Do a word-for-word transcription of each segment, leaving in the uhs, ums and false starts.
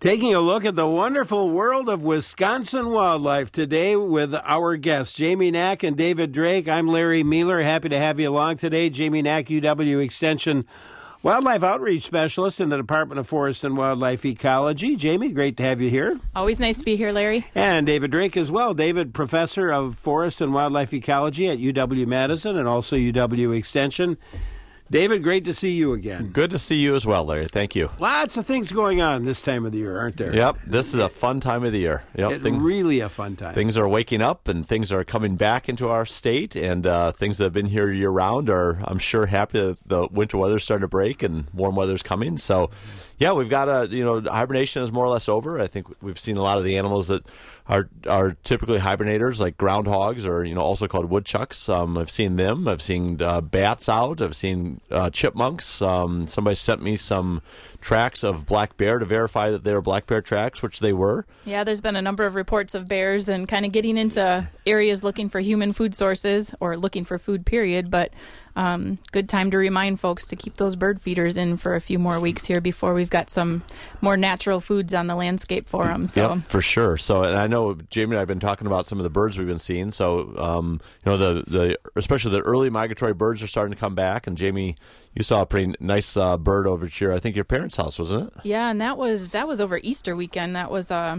Taking a look at the wonderful world of Wisconsin wildlife today with our guests, Jamie Knack and David Drake. I'm Larry Mueller. Happy to have you along today. Jamie Knack, U W Extension Wildlife Outreach Specialist in the Department of Forest and Wildlife Ecology. Jamie, great to have you here. Always nice to be here, Larry. And David Drake as well. David, Professor of Forest and Wildlife Ecology at U W-Madison and also U W Extension. David, great to see you again. Good to see you as well, Larry. Thank you. Lots of things going on this time of the year, aren't there? Yep, this is a fun time of the year. Yep, It's thing, really a fun time. Things are waking up and things are coming back into our state, and uh, things that have been here year-round are, I'm sure, happy that the winter weather's starting to break and warm weather's coming. So, yeah, we've got a, you know, hibernation is more or less over. I think we've seen a lot of the animals that are are typically hibernators, like groundhogs, or, you know, also called woodchucks. Um, I've seen them. I've seen uh, bats out. I've seen uh, chipmunks. Um, somebody sent me some tracks of black bear to verify that they were black bear tracks, which they were. Yeah, there's been a number of reports of bears and kind of getting into areas looking for human food sources or looking for food, period. But um, good time to remind folks to keep those bird feeders in for a few more weeks here before we've got some more natural foods on the landscape for them. So. Yep, for sure. So, and I know Jamie and I have been talking about some of the birds we've been seeing. So, um, you know, the, the especially the early migratory birds are starting to come back. And Jamie, you saw a pretty nice uh, bird over here. I think your parents' house, wasn't it? Yeah, and that was that was over Easter weekend. That was a,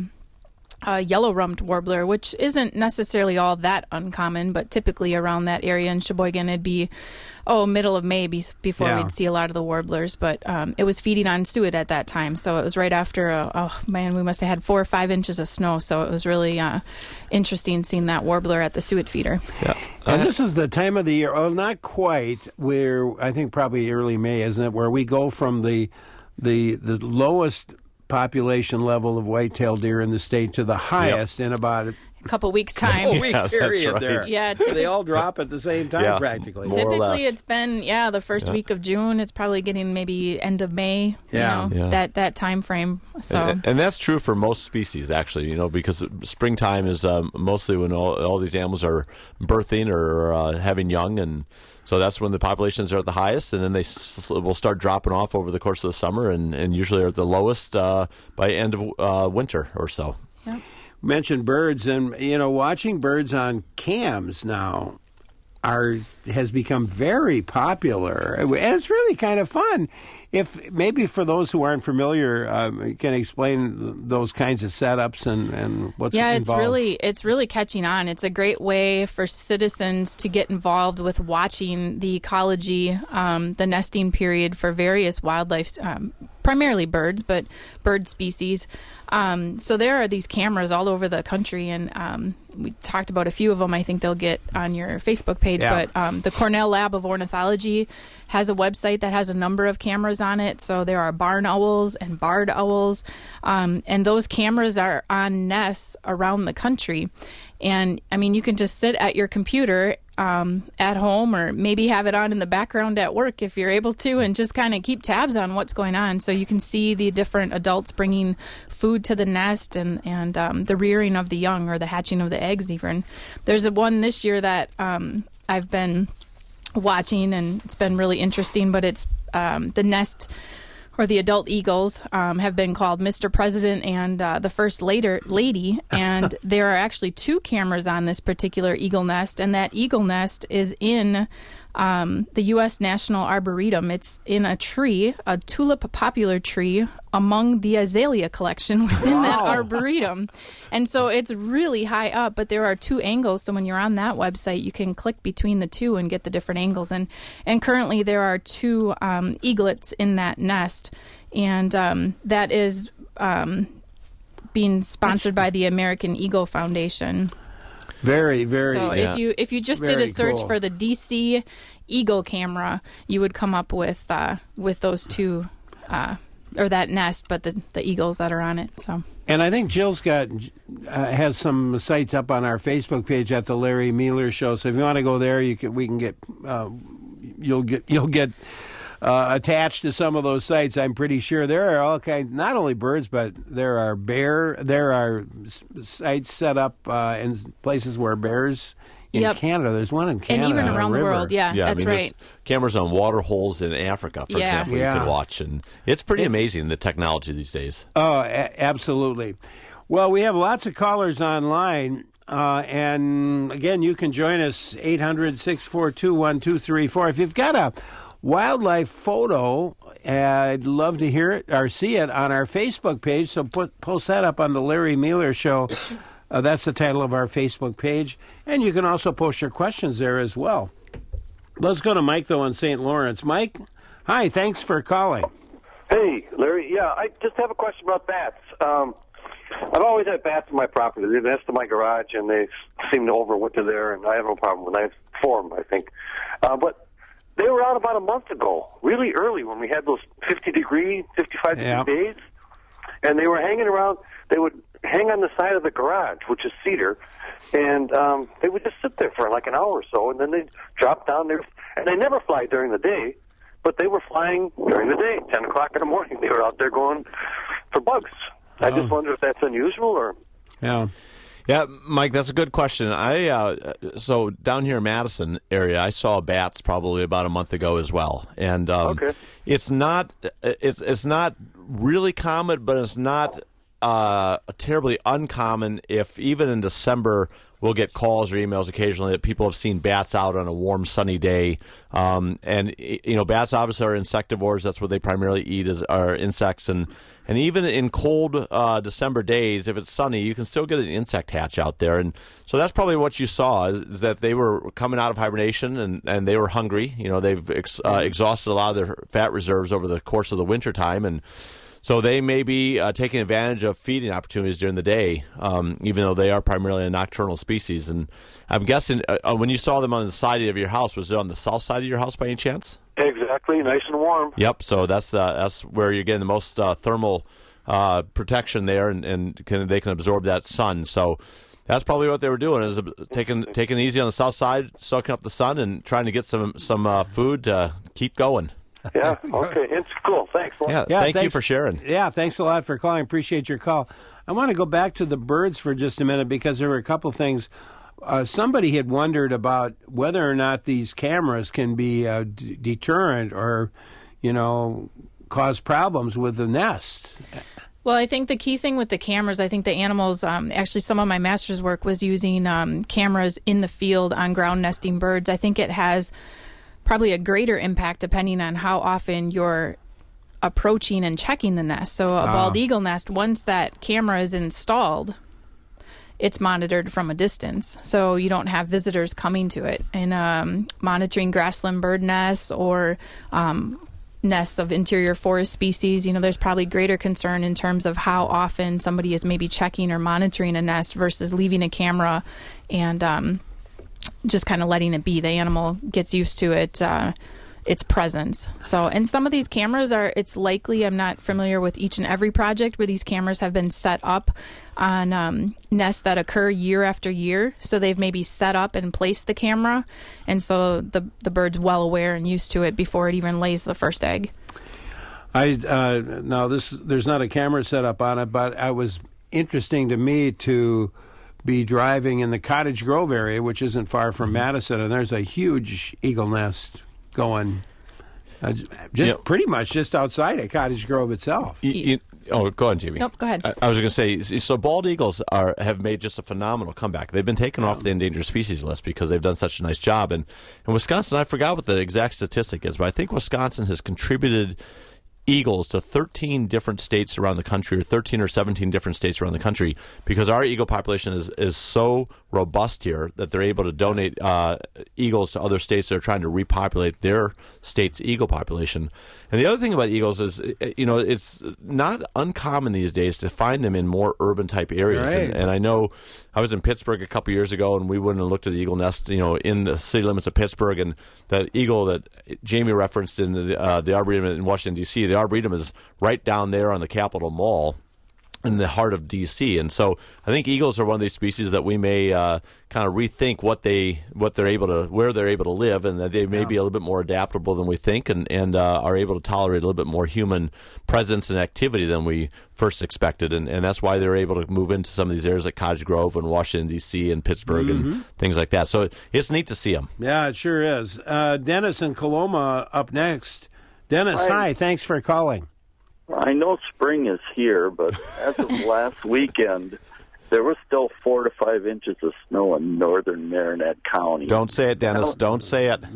a yellow-rumped warbler, which isn't necessarily all that uncommon, but typically around that area in Sheboygan, it'd be oh middle of May be, before Yeah. we'd see a lot of the warblers. But um, it was feeding on suet at that time, so it was right after. A, oh man, we must have had four or five inches of snow, so it was really uh, interesting seeing that warbler at the suet feeder. Yeah. And this is the time of the year, well, not quite, where I think probably early May, isn't it, where we go from the the the lowest population level of white-tailed deer in the state to the highest in about a A couple weeks time. week Yeah, that's period right. there. Yeah, So they typic- all drop at the same time Yeah. practically. More or Typically, less. it's been yeah the first Yeah. week of June. It's probably getting maybe end of May. Yeah. you know, Yeah. that that time frame. So And, and that's true for most species, actually, you know, because springtime is um, mostly when all, all these animals are birthing or uh, having young, and so that's when the populations are at the highest, and then they s- will start dropping off over the course of the summer, and, and usually are at the lowest uh, by end of uh, winter or so. yeah. Mentioned birds, and you know, watching birds on cams now are has become very popular, and it's really kind of fun. If maybe for those who aren't familiar, um, you can explain those kinds of setups and, and what's Yeah, involved. it's really it's really catching on. It's a great way for citizens to get involved with watching the ecology, um, the nesting period for various wildlife, um, primarily birds, but bird species. Um, so there are these cameras all over the country, and um, we talked about a few of them. I think they'll get on your Facebook page. Yeah. But um, the Cornell Lab of Ornithology has a website that has a number of cameras on it. So there are barn owls and barred owls, um, and those cameras are on nests around the country. And I mean, you can just sit at your computer um, at home, or maybe have it on in the background at work if you're able to, and just kind of keep tabs on what's going on. So you can see the different adults bringing food to the nest, and and um, the rearing of the young, or the hatching of the eggs. Even there's a one this year that um, I've been watching, and it's been really interesting. But it's um, the nest, or the adult eagles, um, have been called Mister President and uh, the First Later Lady, and there are actually two cameras on this particular eagle nest, and that eagle nest is in um, the U S National Arboretum. It's in a tree, a tulip popular tree, among the azalea collection within that arboretum. And so it's really high up, but there are two angles. So when you're on that website, you can click between the two and get the different angles. And and currently there are two um, eaglets in that nest, and um, that is um, being sponsored by the American Eagle Foundation. very, very. So yeah. if you if you just Very did a search cool. for the D C Eagle camera, you would come up with uh, with those two, uh, or that nest, but the the eagles that are on it. So And I think Jill's got uh, has some sites up on our Facebook page at the Larry Mueller Show. So if you want to go there, you can. We can get. Uh, you'll get. You'll get. Uh, attached to some of those sites, I'm pretty sure there are all kinds, not only birds, but there are bear, there are s- sites set up uh, in places where bears in Yep. Canada. There's one in Canada. And even on a around the river. world, yeah, Yeah, that's I mean, right. there's cameras on water holes in Africa, for Yeah. example, Yeah. you can watch. And it's pretty It's- amazing, the technology these days. Oh, a- absolutely. Well, we have lots of callers online. Uh, and again, you can join us, eight hundred, six four two, one two three four. If you've got a wildlife photo, uh, I'd love to hear it or see it on our Facebook page. So put, post that up on the Larry Mueller Show. Uh, that's the title of our Facebook page. And you can also post your questions there as well. Let's go to Mike, though, in Saint Lawrence. Mike, hi, thanks for calling. Hey, Larry. Yeah, I just have a question about bats. Um, I've always had bats in my property. They nest in my garage, and they seem to overwinter there, and I have no problem with them. I have four of them, I think. Uh, but they were out about a month ago, really early, when we had those fifty-degree, fifty-five Yeah. degree days, and they were hanging around. They would hang on the side of the garage, which is cedar, and um, they would just sit there for like an hour or so, and then they'd drop down there. And they never fly during the day, but they were flying during the day, ten o'clock in the morning. They were out there going for bugs. I just wonder if that's unusual or... Yeah. Yeah, Mike, that's a good question. I uh, so down here in Madison area, I saw bats probably about a month ago as well, and um, Okay. it's not it's it's not really common, but it's not uh, terribly uncommon. If even in December we'll get calls or emails occasionally that people have seen bats out on a warm, sunny day, um, and you know, bats obviously are insectivores. That's what they primarily eat is are insects, and and even in cold uh, December days, if it's sunny, you can still get an insect hatch out there, and so that's probably what you saw is, is that they were coming out of hibernation and, and they were hungry. You know, they've ex, uh, exhausted a lot of their fat reserves over the course of the winter time, and so they may be uh, taking advantage of feeding opportunities during the day, um, even though they are primarily a nocturnal species. And I'm guessing uh, when you saw them on the side of your house, was it on the south side of your house by any chance? Exactly, nice and warm. Yep. So that's uh, that's where you're getting the most uh, thermal uh, protection there, and, and can, they can absorb that sun. So that's probably what they were doing is taking taking it easy on the south side, soaking up the sun, and trying to get some some uh, food to keep going. Yeah, okay, it's cool. Thanks. Yeah, Yeah, thank you thanks- for sharing. Yeah, thanks a lot for calling. Appreciate your call. I want to go back to the birds for just a minute because there were a couple things. Uh, somebody had wondered about whether or not these cameras can be a d- deterrent or, you know, cause problems with the nest. Well, I think the key thing with the cameras, I think the animals, um, actually some of my master's work was using um, cameras in the field on ground nesting birds. I think it has probably a greater impact depending on how often you're approaching and checking the nest. So a bald eagle nest, once that camera is installed, it's monitored from a distance. So you don't have visitors coming to it. And um, monitoring grassland bird nests or um, nests of interior forest species, you know, there's probably greater concern in terms of how often somebody is maybe checking or monitoring a nest versus leaving a camera and um, just kind of letting it be. The animal gets used to it, uh, its presence. So, and some of these cameras are, it's likely, I'm not familiar with each and every project where these cameras have been set up on um, nests that occur year after year. So they've maybe set up and placed the camera. And so the, the bird's well aware and used to it before it even lays the first egg. I uh, now this there's not a camera set up on it, but it was interesting to me to be driving in the Cottage Grove area, which isn't far from Madison, and there's a huge eagle nest going uh, just Yep. pretty much just outside of Cottage Grove itself. You, you, oh, go ahead, Jamie. Nope, go ahead. I, I was going to say, so bald eagles are have made just a phenomenal comeback. They've been taken off the endangered species list because they've done such a nice job. And in Wisconsin, I forgot what the exact statistic is, but I think Wisconsin has contributed eagles to thirteen different states around the country, or thirteen or seventeen different states around the country, because our eagle population is, is so robust here that they're able to donate uh, eagles to other states that are trying to repopulate their state's eagle population. And the other thing about eagles is, you know, it's not uncommon these days to find them in more urban type areas. Right. And, and I know I was in Pittsburgh a couple years ago, and we went and looked at the eagle nest, you know, in the city limits of Pittsburgh. And that eagle that Jamie referenced in the, uh, the Arboretum in Washington, D C, the Arboretum is right down there on the Capitol Mall. in the heart of D C. And so I think eagles are one of these species that we may uh, kind of rethink what they what they're able to where they're able to live, and that they may yeah. be a little bit more adaptable than we think, and and uh, are able to tolerate a little bit more human presence and activity than we first expected, and and that's why they're able to move into some of these areas like Cottage Grove and Washington D C and Pittsburgh mm-hmm. and things like that. So it's neat to see them. Yeah, it sure is. Uh, Dennis in Coloma up next. Dennis, hi. hi. Thanks for calling. I know spring is here, but as of last weekend, there was still four to five inches of snow in northern Marinette County. Don't say it, Dennis. Don't say it.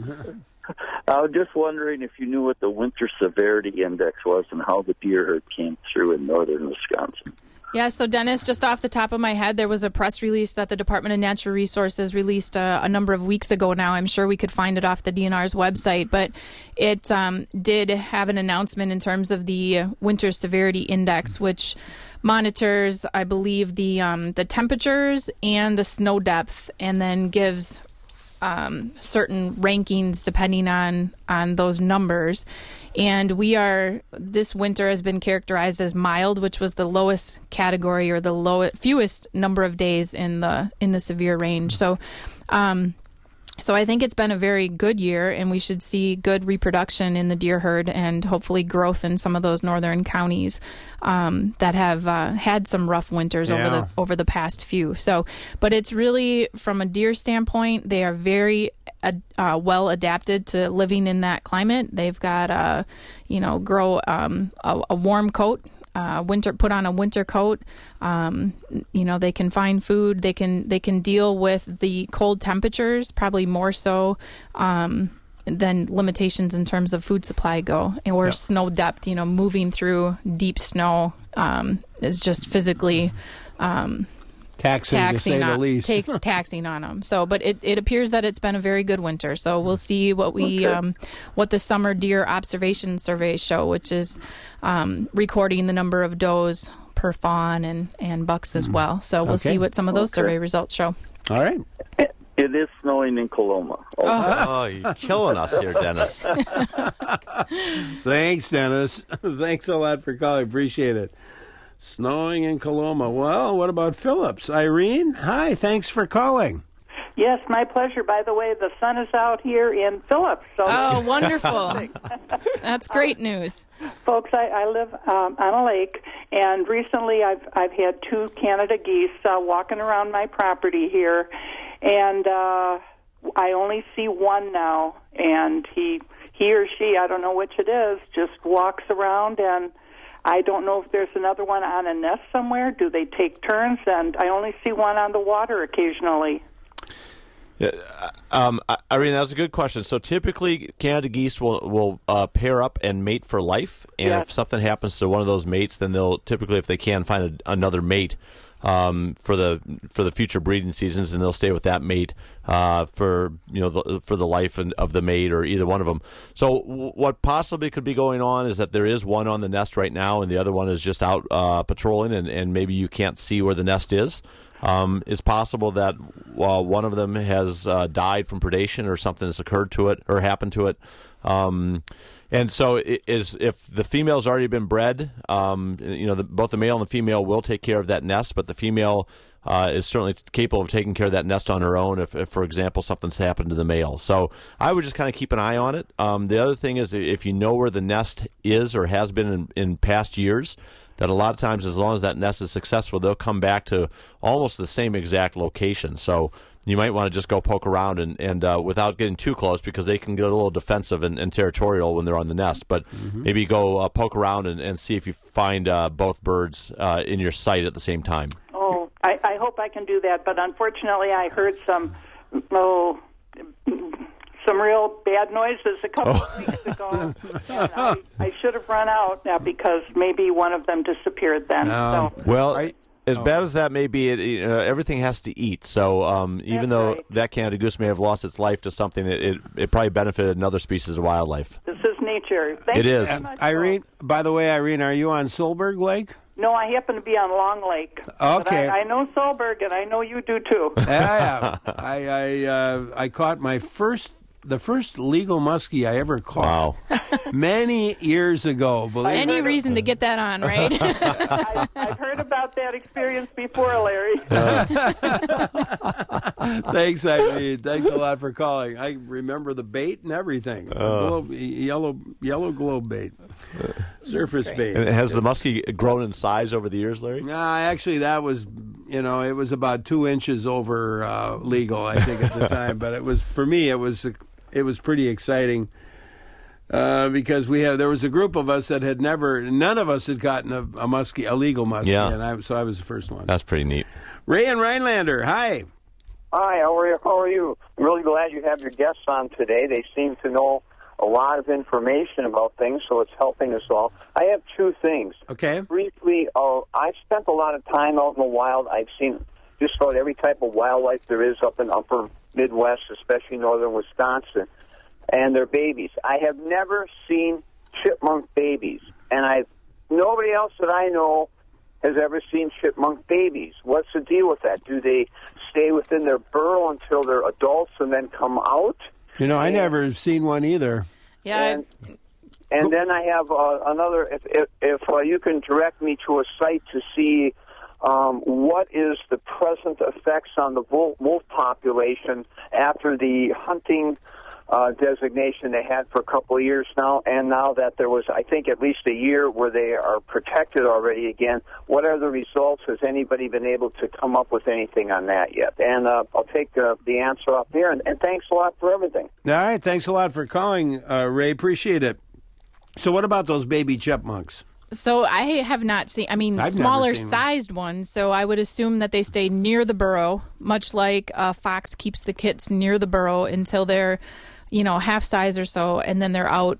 I was just wondering if you knew what the winter severity index was and how the deer herd came through in northern Wisconsin. Yeah, so Dennis, just off the top of my head, there was a press release that the Department of Natural Resources released a, a number of weeks ago now. I'm sure we could find it off the D N R's website, but it um, did have an announcement in terms of the Winter Severity Index, which monitors, I believe, the um, the temperatures and the snow depth, and then gives um, certain rankings depending on, on those numbers. And we are, this winter has been characterized as mild, which was the lowest category or the lowest, fewest number of days in the in the severe range. So, um, so I think it's been a very good year, and we should see good reproduction in the deer herd and hopefully growth in some of those northern counties um, that have uh, had some rough winters yeah. over the over the past few. So, but it's really, from a deer standpoint, they are very uh, well adapted to living in that climate. They've got uh, you know, grow um, a, a warm coat. Uh, winter, put on a winter coat. Um, you know, they can find food. They can they can deal with the cold temperatures, probably more so um, than limitations in terms of food supply go, or yeah. snow depth. You know, moving through deep snow um, is just physically um, taxing, taxing to say on, the least. takes, taxing on them. So, but it, it appears that it's been a very good winter. So we'll see what we okay. um, what the summer deer observation surveys show, which is um, recording the number of does per fawn and, and bucks as well. So we'll okay. see what some of those okay. survey results show. All right. It is snowing in Coloma. Oh, oh you're killing us here, Dennis. Thanks, Dennis. Thanks a lot for calling. Appreciate it. Snowing in Coloma. Well, what about Phillips? Irene, hi. Thanks for calling. Yes, my pleasure. By the way, the sun is out here in Phillips. So oh, wonderful. That's great news. Folks, I, I live um, on a lake, and recently I've I've had two Canada geese uh, walking around my property here, and uh, I only see one now, and he he or she, I don't know which it is, just walks around, and I don't know if there's another one on a nest somewhere. Do they take turns? And I only see one on the water occasionally. Yeah, um, Irene, that was a good question. So typically, Canada geese will will uh, pair up and mate for life, and yes. if something happens to one of those mates, then they'll typically, if they can, find a, another mate um, for the for the future breeding seasons, and they'll stay with that mate uh, for you know the, for the life of the mate or either one of them. So w- what possibly could be going on is that there is one on the nest right now, and the other one is just out uh, patrolling, and, and maybe you can't see where the nest is. Um, it's possible that uh, one of them has uh, died from predation or something has occurred to it or happened to it. Um, and so it is, if the female's already been bred, um, you know, the, both the male and the female will take care of that nest, but the female uh, is certainly capable of taking care of that nest on her own if, if, for example, something's happened to the male. So I would just kind of keep an eye on it. Um, the other thing is if you know where the nest is or has been in, in past years, that a lot of times, as long as that nest is successful, they'll come back to almost the same exact location. So you might want to just go poke around and, and uh, without getting too close, because they can get a little defensive and, and territorial when they're on the nest. But mm-hmm. maybe go uh, poke around and, and see if you find uh, both birds uh, in your sight at the same time. Oh, I, I hope I can do that. But unfortunately, I heard some, oh, some real bad noises a couple oh. of weeks ago. And I, I should have run out now because maybe one of them disappeared then. Um, so. Well, I, as oh. bad as that may be, it, uh, everything has to eat. So um, even That's though right. that Canada goose may have lost its life to something, it, it, it probably benefited another species of wildlife. This is nature. Thank it you is. very much. Irene, by the way, Irene, are you on Solberg Lake? No, I happen to be on Long Lake. Okay. But I, I know Solberg, and I know you do too. Yeah, yeah. I I, uh, I caught my first the first legal muskie I ever caught. Wow. Many years ago. Believe Any it. reason to get that on, right? I, I've heard about that experience before, Larry. Thanks, Eileen. Thanks a lot for calling. I remember the bait and everything. Uh, globe, yellow, yellow globe bait, surface bait. And has the muskie grown in size over the years, Larry? No, actually, that was, you know, it was about two inches over uh, legal, I think, at the time. But it was, for me, it was, it was pretty exciting uh, because we had there was a group of us that had never, none of us had gotten a, a muskie, a legal muskie, Yeah. and I, so I was the first one. That's pretty neat. Ray and Rhinelander, hi. Hi, how are you? How are you? I'm really glad you have your guests on today. They seem to know a lot of information about things, so it's helping us all. I have two things. Okay. Briefly, uh, I've spent a lot of time out in the wild. I've seen just about every type of wildlife there is up in upper Midwest, especially northern Wisconsin, and their babies. I have never seen chipmunk babies, and I nobody else that I know has ever seen chipmunk babies. What's the deal with that? Do they stay within their burrow until they're adults and then come out? You know, I never seen one either. Yeah. And, and then I have uh, another, if, if, if uh, you can direct me to a site to see um, what is the present effects on the wolf, wolf population after the hunting uh, designation they had for a couple of years now, and now that there was, I think, at least a year where they are protected already again. What are the results? Has anybody been able to come up with anything on that yet? And uh, I'll take uh, the answer up here, and, and thanks a lot for everything. All right, thanks a lot for calling, uh, Ray. Appreciate it. So what about those baby chipmunks? So I have not seen, I mean, I've never smaller seen one. sized ones. So I would assume that they stay near the burrow, much like a fox keeps the kits near the burrow until they're, you know, half size or so, and then they're out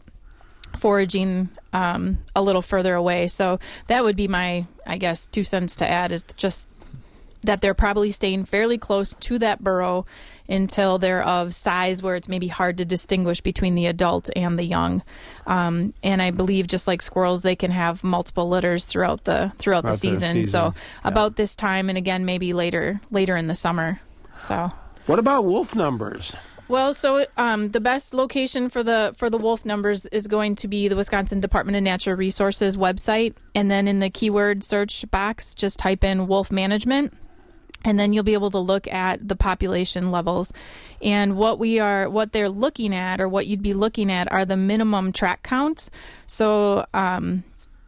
foraging um, a little further away. So that would be my, I guess, two cents to add is just that they're probably staying fairly close to that burrow until they're of size where it's maybe hard to distinguish between the adult and the young. Um, and I believe just like squirrels, they can have multiple litters throughout the throughout the Throughout the season. season, So yeah. about this time, and again maybe later later in the summer. So. What about wolf numbers? Well, so um, the best location for the for the wolf numbers is going to be the Wisconsin Department of Natural Resources website, and then in the keyword search box, just type in wolf management, and then you'll be able to look at the population levels. And what we are, what they're looking at, or what you'd be looking at, are the minimum track counts. So. Um,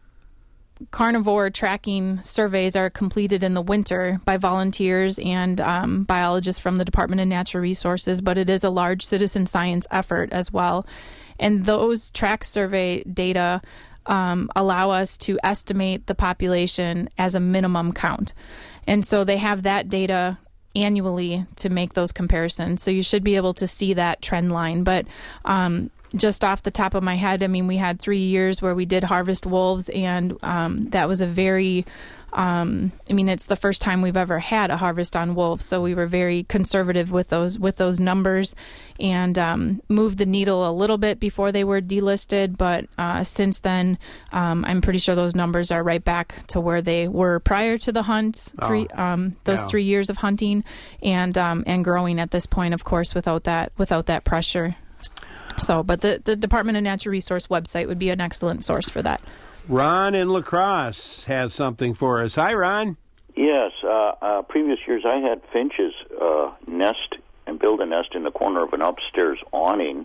Carnivore tracking surveys are completed in the winter by volunteers and um, biologists from the Department of Natural Resources, but it is a large citizen science effort as well. And those track survey data um, allow us to estimate the population as a minimum count. And so they have that data annually to make those comparisons. So you should be able to see that trend line. But um, just off the top of my head, I mean, we had three years where we did harvest wolves, and um, that was a very, um, I mean, it's the first time we've ever had a harvest on wolves, so we were very conservative with those with those numbers, and um, moved the needle a little bit before they were delisted. But uh, since then, um, I'm pretty sure those numbers are right back to where they were prior to the hunt. Three, Oh, um, those yeah. three years of hunting, and um, and growing at this point, of course, without that without that pressure. So, but the, the Department of Natural Resource website would be an excellent source for that. Ron in La Crosse has something for us. Hi, Ron. Yes, uh, uh, previous years I had finches uh, nest and build a nest in the corner of an upstairs awning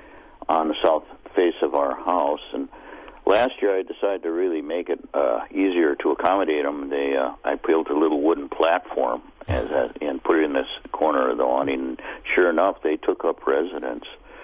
on the south face of our house. And last year I decided to really make it uh, easier to accommodate them. They, uh, I built a little wooden platform as a, and put it in this corner of the awning. And sure enough, they took up residence.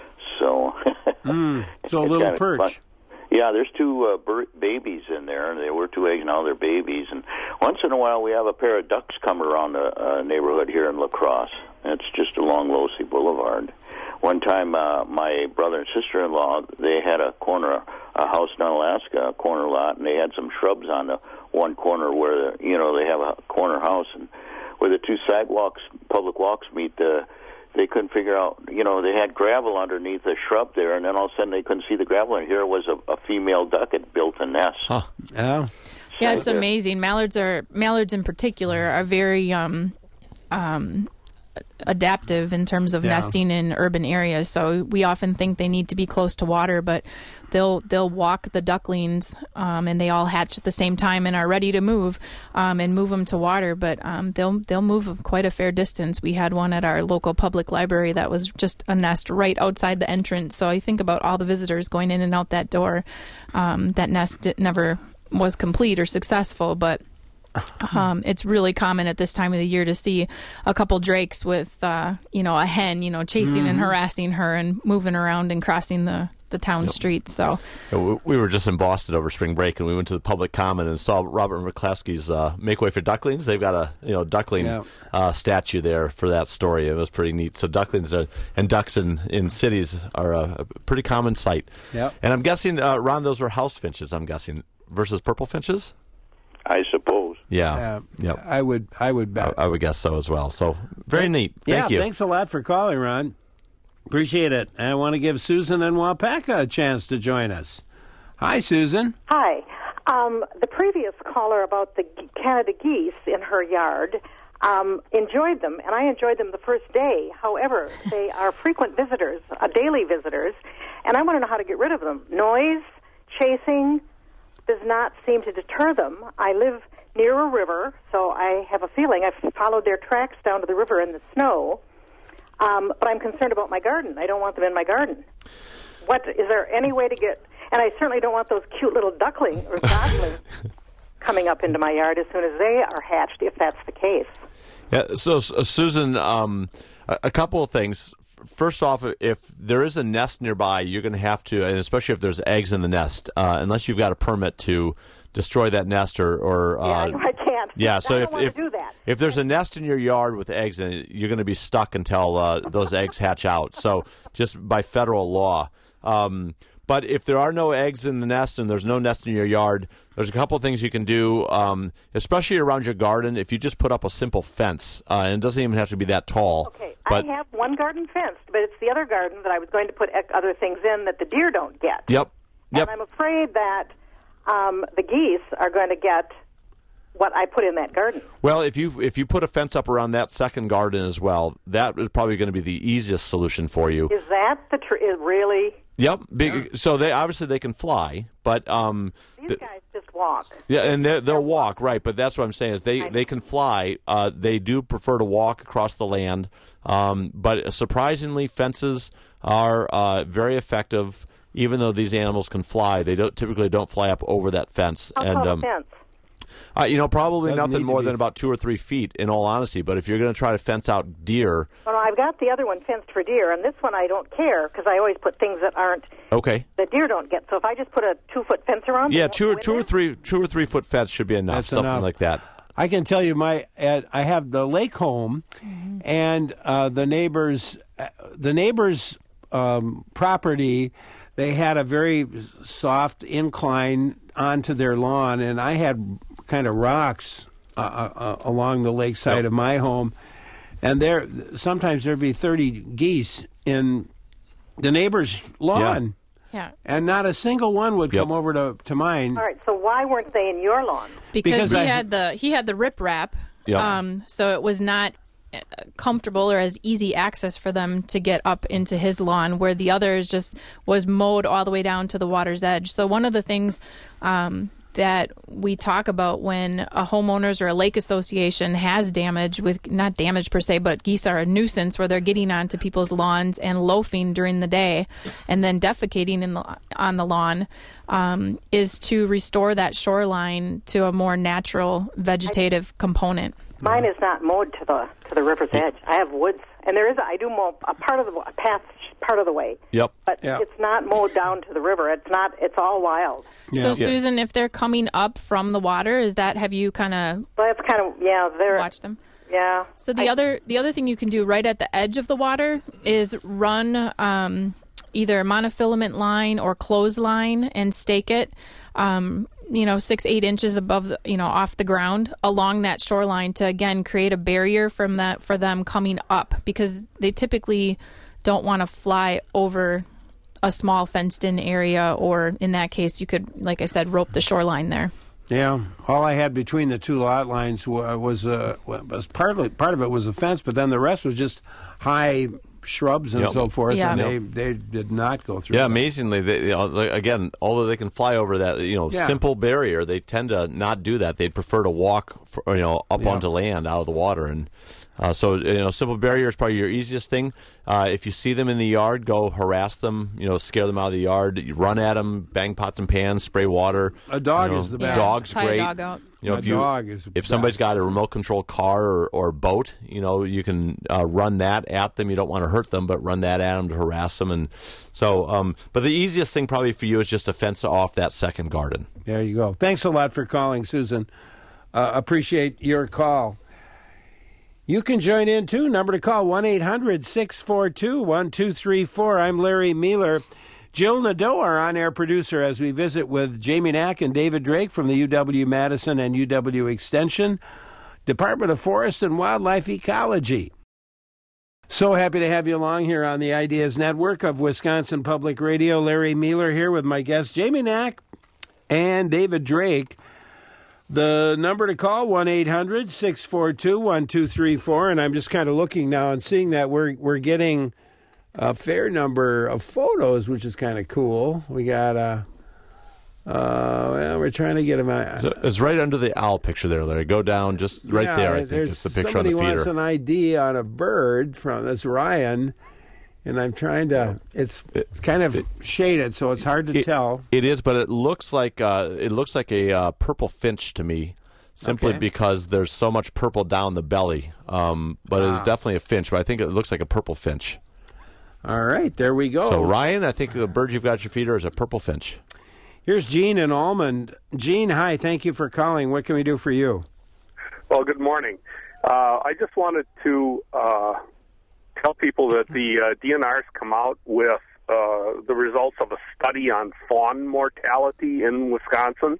So, Mm, so a it's little kinda perch. fun. Yeah, there's two uh, bir- babies in there. There were two eggs, now they're babies. And once in a while, we have a pair of ducks come around the uh, neighborhood here in La Crosse. It's just along Losey Boulevard. One time, uh, my brother and sister-in-law, they had a corner, a house in Alaska, a corner lot, and they had some shrubs on the one corner where, the, you know, they have a corner house. And where the two sidewalks, public walks meet, the they couldn't figure out, you know, they had gravel underneath the shrub there, and then all of a sudden they couldn't see the gravel, and here was a, a female duck had built a nest. Huh. Yeah. Yeah, it's amazing. Mallards are mallards in particular are very um, um, adaptive in terms of Yeah. nesting in urban areas. So we often think they need to be close to water, but they'll they'll walk the ducklings, um, and they all hatch at the same time and are ready to move, um, and move them to water. But um, they'll they'll move quite a fair distance. We had one at our local public library that was just a nest right outside the entrance. So I think about all the visitors going in and out that door. Um, that nest never was complete or successful, but Um, it's really common at this time of the year to see a couple drakes with, uh, you know, a hen, you know, chasing Mm-hmm. and harassing her and moving around and crossing the, the town streets. So Yeah, we- We were just in Boston over spring break, and we went to the public common and saw Robert McCleskey's uh, Make Way for Ducklings. They've got a you know duckling Yeah. uh, statue there for that story. It was pretty neat. So ducklings are, and ducks in, in cities are a, a pretty common sight. Yep. And I'm guessing, uh, Ron, those were house finches, I'm guessing, versus purple finches? I suppose. Yeah. Uh, Yep. I would I would I, bet. I would guess so as well. So very neat. Thank yeah, you. thanks a lot for calling, Ron. Appreciate it. And I want to give Susan in Wapaka a chance to join us. Hi, Susan. Hi. Um, the previous caller about the g- Canada geese in her yard um, enjoyed them, and I enjoyed them the first day. However, they are frequent visitors, uh, daily visitors, and I want to know how to get rid of them. Noise, chasing does not seem to deter them. I live near a river, so I have a feeling I've followed their tracks down to the river in the snow, um, but I'm concerned about my garden. I don't want them in my garden. What is there any way to get? And I certainly don't want those cute little duckling or goslings coming up into my yard as soon as they are hatched, if that's the case. Yeah, so, uh, Susan, um, a, a couple of things. First off, if there is a nest nearby, you're going to have to, and especially if there's eggs in the nest, uh, unless you've got a permit to destroy that nest or... or uh, Yeah, I can't. Yeah, so I don't if want if, to do that. if there's a nest in your yard with eggs in it, you're going to be stuck until uh, those eggs hatch out. So just by federal law. Um, but if there are no eggs in the nest and there's no nest in your yard, there's a couple of things you can do, um, especially around your garden. If you just put up a simple fence, uh, and it doesn't even have to be that tall. Okay, but, I have one garden fenced, but it's the other garden that I was going to put ec- other things in that the deer don't get. Yep. Yep. And I'm afraid that um, the geese are going to get what I put in that garden. Well, if you if you put a fence up around that second garden as well, that is probably going to be the easiest solution for you. Is that the tr- is really? Yep. Big, so they obviously they can fly, but um, These the- guys just walk. yeah, and they're- they'll walk, right? But that's what I'm saying is they, they can fly. Uh, they do prefer to walk across the land, um, but surprisingly, fences are uh, very effective. Even though these animals can fly, they don't typically don't fly up over that fence. How and tall um, a fence? Uh, you know, probably Doesn't need nothing to more be- than about two or three feet, in all honesty. But if you're going to try to fence out deer, Well, I've got the other one fenced for deer, and this one I don't care because I always put things that aren't okay, that deer don't get. So if I just put a two foot fence around, they yeah, won't two go or in two or there? three, two or three foot fence should be enough, That's something enough. like that. I can tell you, my at, I have the lake home, and uh, the neighbors, uh, the neighbors' um, property. They had a very soft incline onto their lawn, and I had kind of rocks uh, uh, along the lakeside Yep. of my home, and there sometimes there'd be thirty geese in the neighbor's lawn, yeah, and not a single one would Yep. come over to to mine. All right. So why weren't they in your lawn? because, Because he I- had the he had the riprap, Yeah. um, so it was not uh, comfortable or as easy access for them to get up into his lawn, where the others just was mowed all the way down to the water's edge. So one of the things um, that we talk about when a homeowners or a lake association has damage with, not damage per se, but geese are a nuisance where they're getting onto people's lawns and loafing during the day and then defecating in the, on the lawn, um, is to restore that shoreline to a more natural vegetative component. Mine is not mowed to the to the river's edge. I have woods, and there is a, I do mow a part of the a path part of the way. Yep. But Yeah. it's not mowed down to the river. It's not. It's all wild. So, Yeah. Susan, if they're coming up from the water, is that, have you kind of But it's kind of yeah. They're watched them? yeah. So the I- other the other thing you can do right at the edge of the water is run um, either monofilament line or clothesline and stake it, um, you know, six eight inches above the, you know, off the ground along that shoreline to again create a barrier from that for them coming up, because they typically don't want to fly over a small fenced in area, or in that case you could, like I said, rope the shoreline there. Yeah, all I had between the two lot lines was uh, was partly part of it was a fence, but then the rest was just high shrubs and Yep. so forth, Yeah. and Yep. they they did not go through. Yeah, that. amazingly, they, you know, they- again, although they can fly over that, you know, Yeah. simple barrier, they tend to not do that. They'd prefer to walk, for, you know, up Yeah. onto land out of the water, and uh, so you know, simple barrier is probably your easiest thing. Uh, if you see them in the yard, go harass them, you know, scare them out of the yard. You run at them, bang pots and pans, spray water. A dog you know, is the Yeah. best. Dog's Tie a great. dog out. You know, A if you dog is the if somebody's best. got a remote control car or, or boat, you know, you can uh, run that at them. You don't want to hurt them, but run that at them to harass them. And so, um, but the easiest thing probably for you is just to fence off that second garden. There you go. Thanks a lot for calling, Susan. Uh, appreciate your call. You can join in, too. Number to call, one eight hundred six four two one two three four. I'm Larry Mealer. Jill Nadeau, our on-air producer, as we visit with Jamie Knack and David Drake from the U W-Madison and U W Extension, Department of Forest and Wildlife Ecology. So happy to have you along here on the Ideas Network of Wisconsin Public Radio. Larry Mealer here with my guests, Jamie Knack and David Drake. The number to call, one eight hundred six four two one two three four, and I'm just kind of looking now and seeing that we're we're getting a fair number of photos, which is kind of cool. We got, uh, uh, well, we're trying to get them out. So it's right under the owl picture there, Larry. Go down just right Yeah, there, I think. there's It's the picture on the somebody wants feeder. an I D on a bird from, that's Ryan, and I'm trying to, it's, it's kind of shaded, so it's hard to It- tell. It is, but it looks like uh, it looks like a uh, purple finch to me, simply Okay. because there's so much purple down the belly. Um, but Ah. it's definitely a finch. But I think it looks like a purple finch. All right, there we go. So Ryan, I think the bird you've got at your feeder is a purple finch. Here's Gene in Almond. Gene, hi, thank you for calling. What can we do for you? Well, good morning. Uh, I just wanted to uh, tell people that the uh, D N R's come out with uh, the results of a study on fawn mortality in Wisconsin.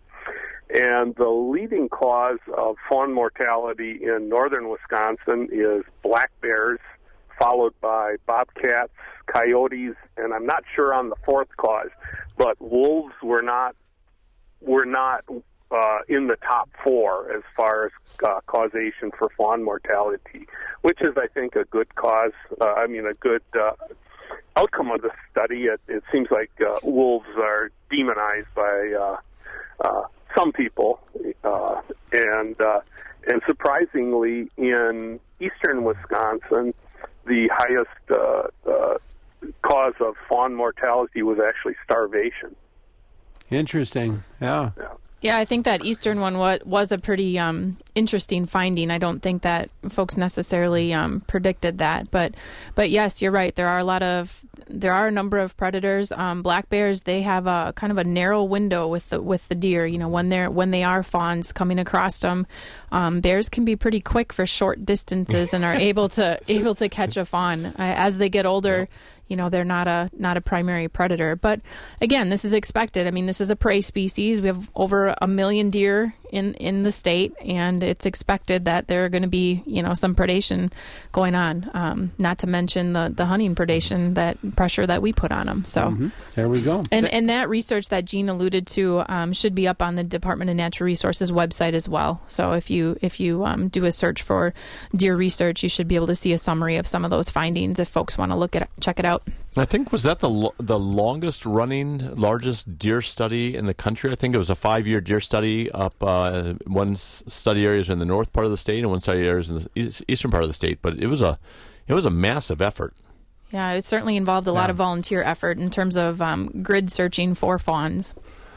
And the leading cause of fawn mortality in northern Wisconsin is black bears, followed by bobcats, coyotes, and I'm not sure on the fourth cause, but wolves were not were not uh, in the top four as far as uh, causation for fawn mortality, which is, I think, a good cause. Uh, I mean, a good uh, outcome of the study. It, it seems like uh, wolves are demonized by uh, uh, some people, uh, and uh, and surprisingly, in eastern Wisconsin, the highest uh, uh, cause of fawn mortality was actually starvation. Interesting, yeah. Yeah, I think that eastern one was, was a pretty um, interesting finding. I don't think that folks necessarily um, predicted that, but but yes, you're right. There are a lot of there are a number of predators. Um, black bears, they have a kind of a narrow window with the with the deer. You know, when they're when they are fawns coming across them, um, bears can be pretty quick for short distances and are able to able to catch a fawn. Uh, as they get older, yep. You know, they're not a not a primary predator. But again, this is expected. I mean, this is a prey species. We have over a million deer in, in the state, and it's expected that there are going to be, you know, some predation going on. Um, not to mention the, the hunting predation, that pressure that we put on them. So mm-hmm. There we go. And and that research that Gene alluded to um, should be up on the Department of Natural Resources website as well. So if you if you um, do a search for deer research, you should be able to see a summary of some of those findings if folks want to look at check it out. I think, was that the lo- the longest running, largest deer study in the country? I think it was a five-year deer study up, uh, one s- study area is in the north part of the state and one study area is in the east- eastern part of the state. But it was a it was a massive effort. Yeah, it certainly involved a yeah. lot of volunteer effort in terms of um, grid searching for fawns.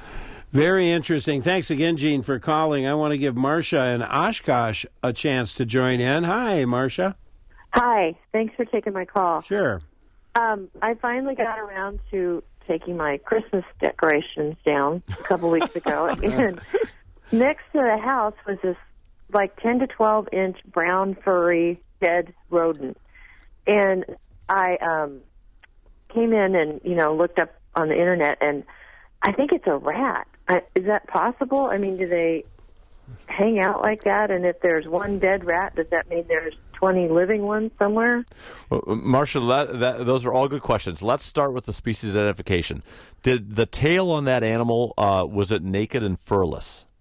Very interesting. Thanks again, Gene, for calling. I want to give Marcia and Oshkosh a chance to join in. Hi, Marcia. Hi. Thanks for taking my call. Sure. Um, I finally got around to taking my Christmas decorations down a couple weeks ago, and next to the house was this like ten to twelve inch brown furry dead rodent, and I um, came in and you know looked up on the internet, and I think it's a rat. I, is that possible? I mean, do they hang out like that? And if there's one dead rat, does that mean there's twenty living ones somewhere? Well, Marcia, that, that, those are all good questions. Let's start with the species identification. Did the tail on that animal, uh, was it naked and furless?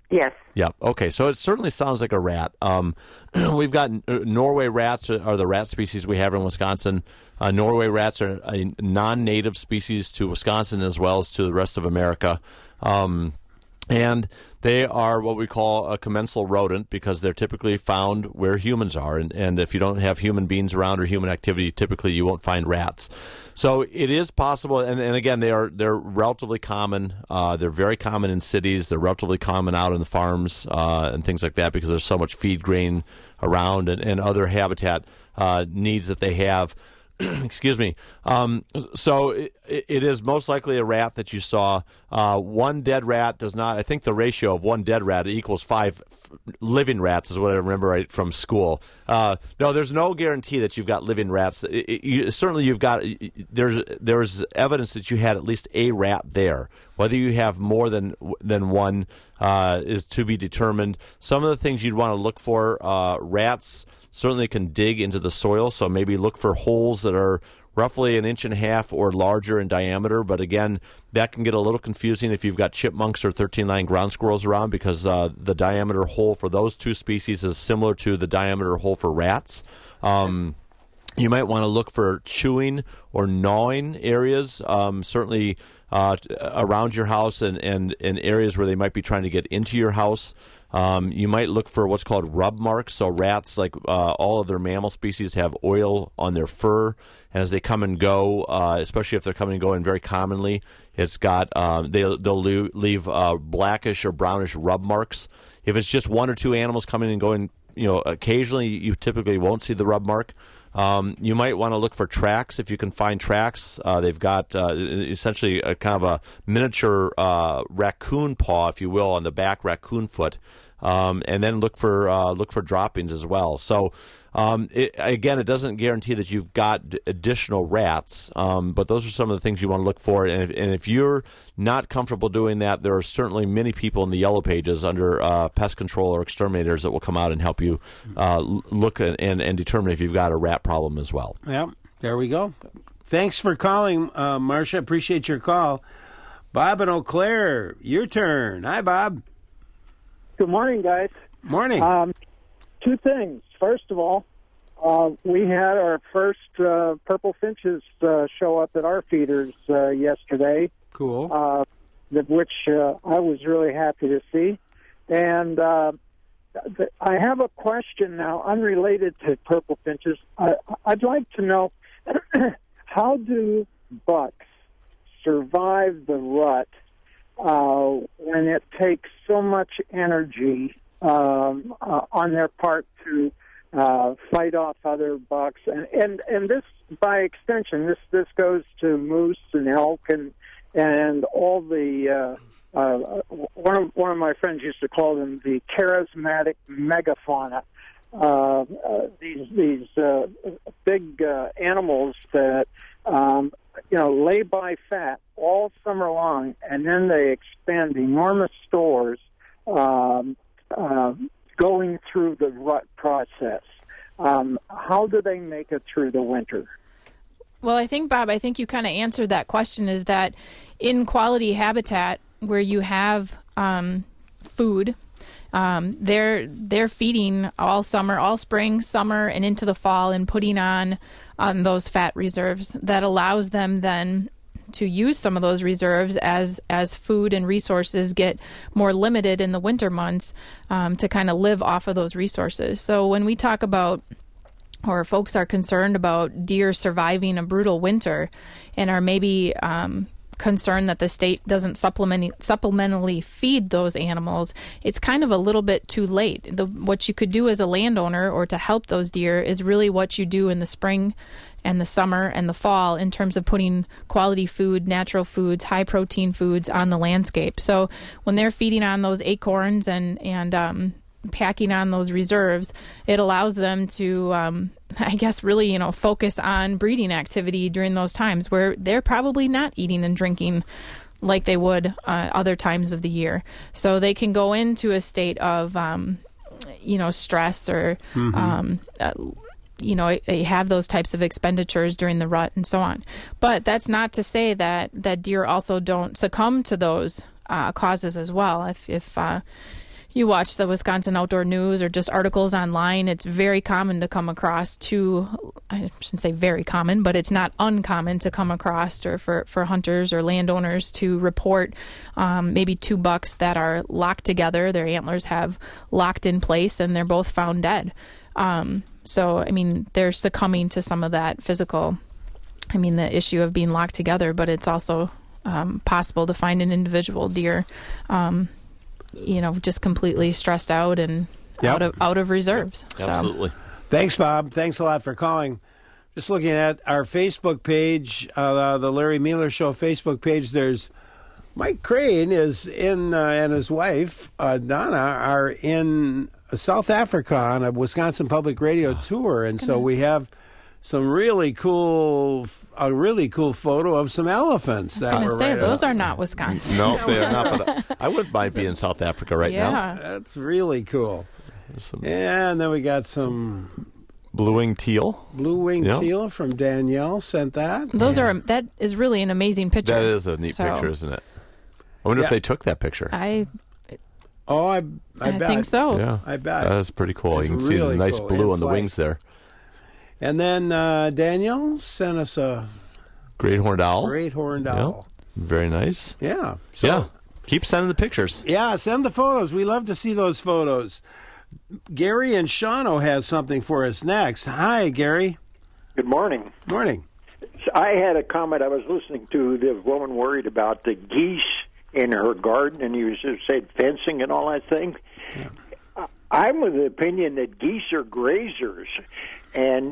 Yes. Yeah. Okay. So it certainly sounds like a rat. Um, we've got uh, Norway rats are the rat species we have in Wisconsin. Uh, Norway rats are a non-native species to Wisconsin as well as to the rest of America. Um, and they are what we call a commensal rodent because they're typically found where humans are. And, and if you don't have human beings around or human activity, typically you won't find rats. So it is possible, and, and again, they are they're relatively common. Uh, they're very common in cities. They're relatively common out in the farms uh, and things like that because there's so much feed grain around and, and other habitat uh, needs that they have. Excuse me. Um, so it, it is most likely a rat that you saw. Uh, one dead rat does not. I think the ratio of one dead rat equals five f- living rats is what I remember right from school. Uh, no, there's no guarantee that you've got living rats. It, it, you, certainly, you've got. There's there's evidence that you had at least a rat there. Whether you have more than than one uh, is to be determined. Some of the things you'd want to look for: uh, rats certainly can dig into the soil, so maybe look for holes that are roughly an inch and a half or larger in diameter. But again, that can get a little confusing if you've got chipmunks or thirteen-line ground squirrels around because uh, the diameter hole for those two species is similar to the diameter hole for rats. Um, you might want to look for chewing or gnawing areas, um, certainly uh, around your house and, and in areas where they might be trying to get into your house. Um, you might look for what's called rub marks. So rats, like uh, all of their mammal species, have oil on their fur. And as they come and go, uh, especially if they're coming and going very commonly, it's got um, they, they'll leave, leave uh, blackish or brownish rub marks. If it's just one or two animals coming and going, you know, occasionally you typically won't see the rub mark. Um, you might want to look for tracks if you can find tracks. Uh, they've got uh, essentially a kind of a miniature uh, raccoon paw, if you will, on the back raccoon foot, um, and then look for uh, look for droppings as well. So um, it, again, it doesn't guarantee that you've got d- additional rats, um, but those are some of the things you want to look for. And if, and if you're not comfortable doing that, there are certainly many people in the yellow pages under uh, pest control or exterminators that will come out and help you uh, look and, and, and determine if you've got a rat problem as well. Yeah, there we go. Thanks for calling, uh, Marcia. Appreciate your call. Bob and Eau Claire, your turn. Hi, Bob. Good morning, guys. Morning. Um, two things. First of all, uh, we had our first uh, purple finches uh, show up at our feeders uh, yesterday. Cool. Uh, which uh, I was really happy to see. And uh, th- I have a question now, unrelated to purple finches. I- I'd like to know how do bucks survive the rut uh, when it takes so much energy um, uh, on their part to uh, fight off other bucks, and, and and this, by extension, this this goes to moose and elk and and all the. Uh, uh, one of one of my friends used to call them the charismatic megafauna. Uh, uh, these these uh, big uh, animals that um, you know lay by fat all summer long, and then they expend enormous stores. Um, uh, going through the rut process. Um, how do they make it through the winter? Well, I think, Bob, I think you kind of answered that question, is that in quality habitat where you have um, food, um, they're they're feeding all summer, all spring, summer, and into the fall, and putting on on those fat reserves that allows them then to use some of those reserves as as food and resources get more limited in the winter months, um, to kind of live off of those resources. So when we talk about, or folks are concerned about deer surviving a brutal winter and are maybe um, concerned that the state doesn't supplement, supplementally feed those animals, it's kind of a little bit too late. The, what you could do as a landowner or to help those deer is really what you do in the spring and the summer and the fall in terms of putting quality food, natural foods, high protein foods on the landscape. So when they're feeding on those acorns and, and um, packing on those reserves, it allows them to, um, I guess, really, you know, focus on breeding activity during those times where they're probably not eating and drinking like they would uh, other times of the year. So they can go into a state of, um, you know, stress or, mm-hmm. um, uh, you know, have those types of expenditures during the rut and so on. But that's not to say that, that deer also don't succumb to those uh, causes as well. If, if uh, you watch the Wisconsin Outdoor News or just articles online, it's very common to come across two, I shouldn't say very common, but it's not uncommon to come across or for, for hunters or landowners to report um, maybe two bucks that are locked together. Their antlers have locked in place and they're both found dead. Um, so, I mean, they're succumbing to some of that physical, I mean, the issue of being locked together, but it's also um, possible to find an individual deer, um, you know, just completely stressed out and Yep. out of out of reserves. Yep. So. Absolutely. Thanks, Bob. Thanks a lot for calling. Just looking at our Facebook page, uh, the Larry Mealer Show Facebook page, there's Mike Crane is in, uh, and his wife, uh, Donna, are in South Africa on a Wisconsin Public Radio tour. And so we have some really cool, a really cool photo of some elephants. I was going to say, right those up. are not Wisconsin. No, they are not. But I wouldn't mind being in South Africa right Yeah. now. That's really cool. Some And then we got some blue-wing teal. blue-winged Yep. teal from Danielle, sent that. Those are that is really an amazing picture. That is a neat So, picture, isn't it? I wonder Yeah. if they took that picture. I Oh, I, I, I bet. think so. yeah, I bet. That is pretty cool. It's You can see the really nice cool. blue In on the flight. wings there. And then uh, Danielle sent us a Great horned owl. great horned Yeah. owl. Very nice. Yeah. So, yeah. Keep sending the pictures. Yeah, send the photos. We love to see those photos. Gary and Shawano has something for us next. Hi, Gary. Good morning. Morning. I had a comment. I was listening to the woman worried about the geese in her garden, and you said fencing and all that thing. Yeah. I'm of the opinion that geese are grazers, and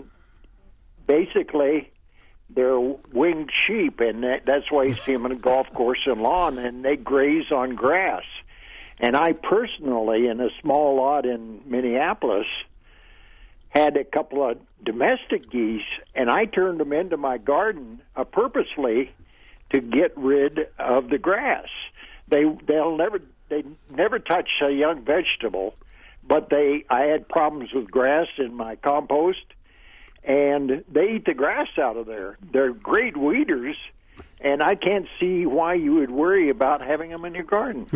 basically they're winged sheep, and that, that's why you see them on a golf course and lawn, and they graze on grass. And I personally, in a small lot in Minneapolis, had a couple of domestic geese, and I turned them into my garden uh, purposely to get rid of the grass. They they'll never they never touch a young vegetable, but they I had problems with grass in my compost, and they eat the grass out of there. They're great weeders, and I can't see why you would worry about having them in your garden.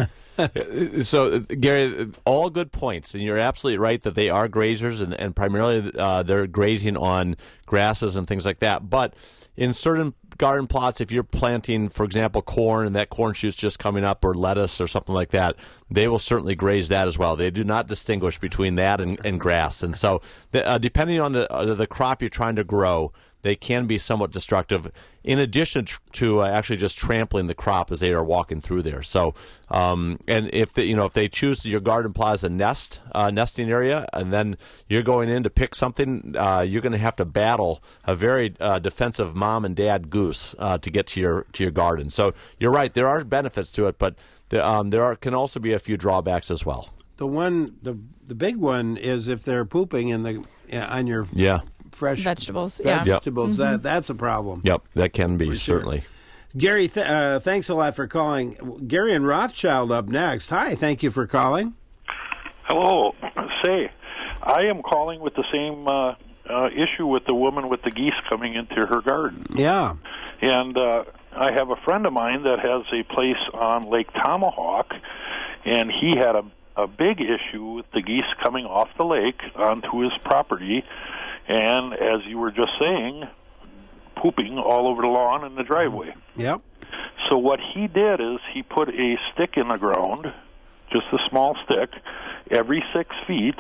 So, Gary, all good points, and you're absolutely right that they are grazers, and, and primarily uh, they're grazing on grasses and things like that. But in certain garden plots, if you're planting, for example, corn, and that corn shoot's just coming up, or lettuce or something like that, they will certainly graze that as well. They do not distinguish between that and, and grass. And so, the, uh, depending on the uh, the crop you're trying to grow, they can be somewhat destructive, in addition tr- to uh, actually just trampling the crop as they are walking through there. So, um, and if they, you know if they choose your garden plot as a nest uh, nesting area, and then you're going in to pick something, uh, you're going to have to battle a very uh, defensive mom and dad goose uh, to get to your to your garden. So you're right, there are benefits to it, but the, um, there are can also be a few drawbacks as well. The one, the the big one is if they're pooping in the uh, on your Yeah. fresh vegetables. Yeah. vegetables. Yep. That that's a problem. Yep, that can be, For sure. certainly. Gary, th- uh, thanks a lot for calling. Gary and Rothschild up next. Hi, thank you for calling. Hello. Say, I am calling with the same uh, uh, issue with the woman with the geese coming into her garden. Yeah. And uh, I have a friend of mine that has a place on Lake Tomahawk, and he had a, a big issue with the geese coming off the lake onto his property, and as you were just saying, pooping all over the lawn and the driveway. Yep. So what he did is he put a stick in the ground, just a small stick, every six feet,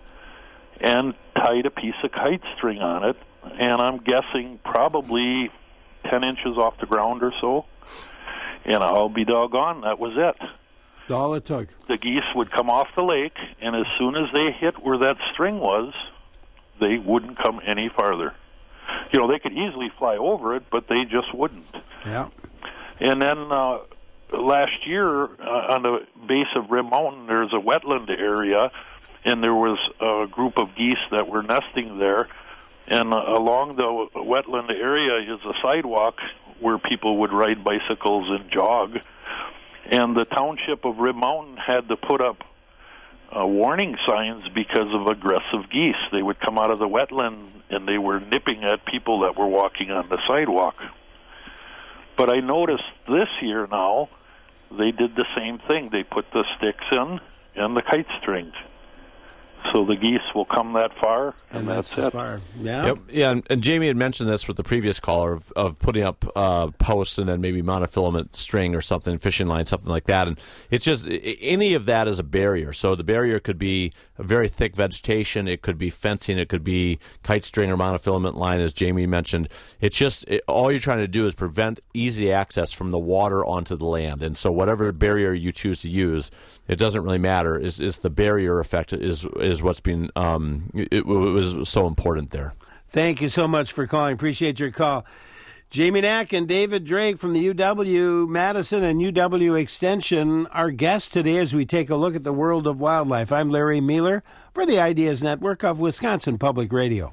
and tied a piece of kite string on it, and I'm guessing probably ten inches off the ground or so, and I'll be doggone, that was it. All it took. The geese would come off the lake, and as soon as they hit where that string was, they wouldn't come any farther. You know, they could easily fly over it, but they just wouldn't. Yeah. And then uh, last year, uh, on the base of Rim Mountain, there's a wetland area, and there was a group of geese that were nesting there. And uh, along the wetland area is a sidewalk where people would ride bicycles and jog. And the township of Rim Mountain had to put up uh, warning signs because of aggressive geese. They would come out of the wetland and they were nipping at people that were walking on the sidewalk. But I noticed this year now, they did the same thing. They put the sticks in, and the kite strings. So the geese will come that far, and, and that's, that's it. Far. Yeah, yep. yeah. And, and Jamie had mentioned this with the previous caller of, of putting up uh, posts and then maybe monofilament string or something, fishing line, something like that. And it's just any of that is a barrier. So the barrier could be a very thick vegetation, it could be fencing, it could be kite string or monofilament line, as Jamie mentioned. It's just it, all you're trying to do is prevent easy access from the water onto the land. And so whatever barrier you choose to use, it doesn't really matter. Is is the barrier effect is is what's been um, it, it was so important there. Thank you so much for calling. Appreciate your call. Jamie Knack and David Drake from the U W Madison and U W Extension, our guests today as we take a look at the world of wildlife. I'm Larry Mueller for the Ideas Network of Wisconsin Public Radio.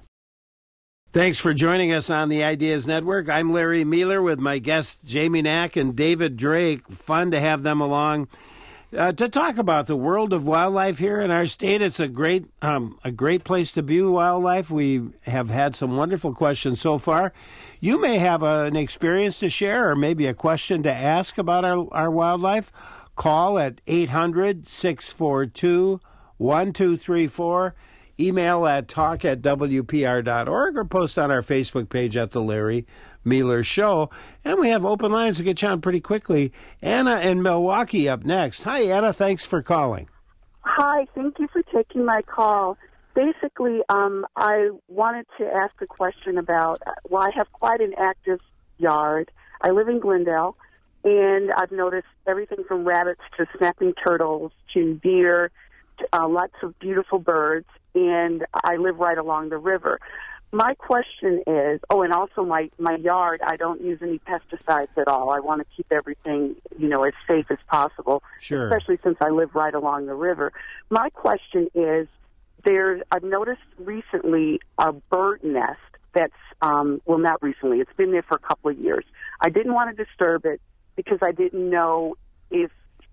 Thanks for joining us on the Ideas Network. I'm Larry Mueller with my guests Jamie Knack and David Drake. Fun to have them along. Uh, to talk about the world of wildlife here in our state. It's a great um, a great place to view wildlife. We have had some wonderful questions so far. You may have a, an experience to share or maybe a question to ask about our, our wildlife. Call at eight hundred, six four two, one two three four. Email at talk at w p r dot org or post on our Facebook page at The Larry Mueller Show. And we have open lines to get you on pretty quickly. Anna in Milwaukee up next. Hi, Anna. Thanks for calling. Hi. Thank you for taking my call. Basically, um, I wanted to ask a question about, well, I have quite an active yard. I live in Glendale, and I've noticed everything from rabbits to snapping turtles to deer, to, uh, lots of beautiful birds, and I live right along the river. My question is, oh, and also my, my yard, I don't use any pesticides at all. I want to keep everything, you know, as safe as possible, sure. Especially since I live right along the river. My question is, there's, I've noticed recently a bird nest that's, um, well, not recently, it's been there for a couple of years. I didn't want to disturb it because I didn't know if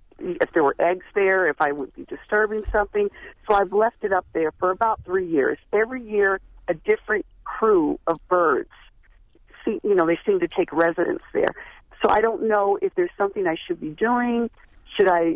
if there were eggs there, if I would be disturbing something. So I've left it up there for about three years. Every year, a different crew of birds, see, you know, they seem to take residence there. So I don't know if there's something I should be doing. Should I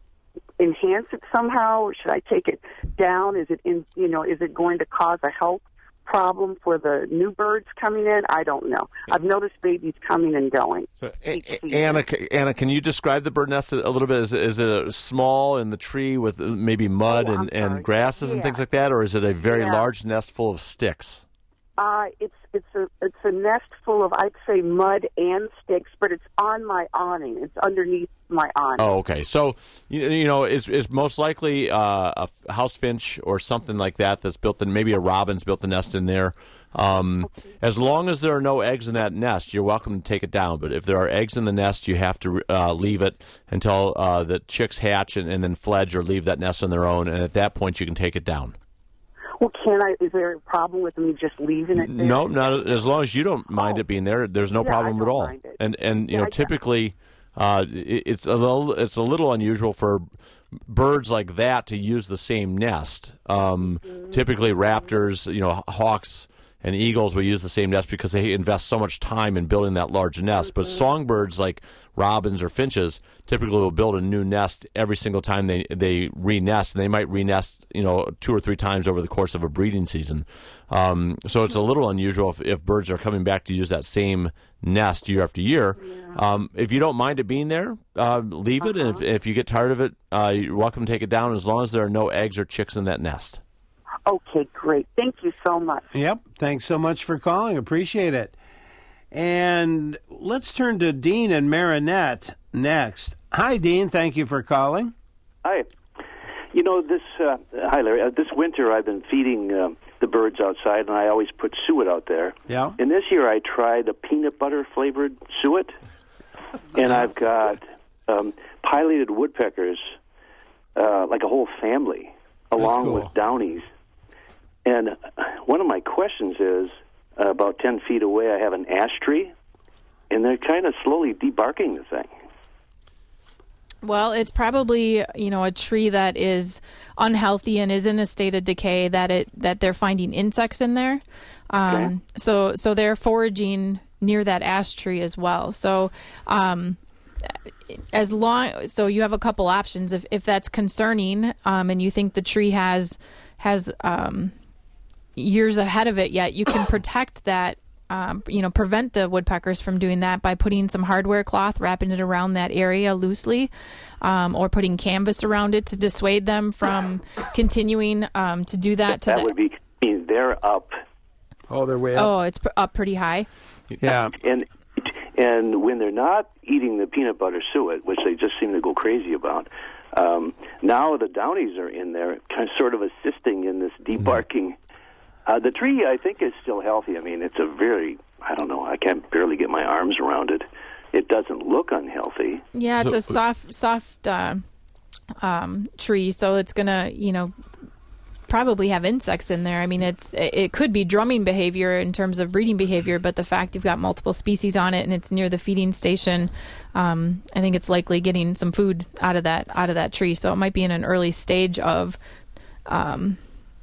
enhance it somehow? Should I take it down? Is it in, you know, is it going to cause a health problem for the new birds coming in? I don't know. I've noticed babies coming and going. So, Anna, Anna, can you describe the bird nest a little bit? Is it, is it a small in the tree with maybe mud oh, and, and grasses yeah. and things like that, or is it a very yeah. large nest full of sticks? Uh, it's it's a it's a nest full of, I'd say, mud and sticks, but it's on my awning. It's underneath my awning. Oh, okay. So you, you know, it's, it's most likely uh, a house finch or something like that that's built in. Maybe a robin's built the nest in there. Um, okay. As long as there are no eggs in that nest, you're welcome to take it down. But if there are eggs in the nest, you have to uh, leave it until uh, the chicks hatch and, and then fledge or leave that nest on their own. And at that point, you can take it down. Well, can I? Is there a problem with me just leaving it there? No, not as long as you don't mind oh. it being there. There's no yeah, problem at all. And and you yeah, know, typically, uh, it, it's a little it's a little unusual for birds like that to use the same nest. Um, mm-hmm. Typically, raptors, you know, hawks and eagles will use the same nest because they invest so much time in building that large nest. Mm-hmm. But songbirds like robins or finches typically will build a new nest every single time they they re-nest, and they might re-nest, you know, two or three times over the course of a breeding season. Um, so it's a little unusual if, if birds are coming back to use that same nest year after year. Yeah. Um, if you don't mind it being there, uh, leave it, uh-huh. and if, if you get tired of it, uh, you're welcome to take it down as long as there are no eggs or chicks in that nest. Okay, great. Thank you so much. Yep. Thanks so much for calling. Appreciate it. And let's turn to Dean and Marinette next. Hi, Dean. Thank you for calling. Hi. You know, this, uh, hi, Larry. Uh, this winter I've been feeding uh, the birds outside, and I always put suet out there. Yeah. And this year I tried a peanut butter flavored suet, and I've got um, pileated woodpeckers, uh, like a whole family, along cool. with downies. And one of my questions is, uh, about ten feet away, I have an ash tree, and they're kind of slowly debarking the thing. Well, it's probably, you know, a tree that is unhealthy and is in a state of decay, that it that they're finding insects in there. Um, okay. So so they're foraging near that ash tree as well. So um, as long so you have a couple options. If if that's concerning, um, and you think the tree has has um, years ahead of it yet, you can protect that. Um, you know, prevent the woodpeckers from doing that by putting some hardware cloth, wrapping it around that area loosely, um, or putting canvas around it to dissuade them from continuing um, to do that. To that the, would be. I mean, they're up. Oh, they're way up. Oh, it's pr- up pretty high. Yeah, and and when they're not eating the peanut butter suet, which they just seem to go crazy about, um, now the downies are in there, kind of sort of assisting in this debarking. Uh, the tree, I think, is still healthy. I mean, it's a very, I don't know, I can't barely get my arms around it. It doesn't look unhealthy. Yeah, it's a soft, soft uh, um, tree, so it's gonna, you know, probably have insects in there. I mean, it's it could be drumming behavior in terms of breeding behavior, but the fact you've got multiple species on it and it's near the feeding station, um, I think it's likely getting some food out of that out of that tree. So it might be in an early stage of, um,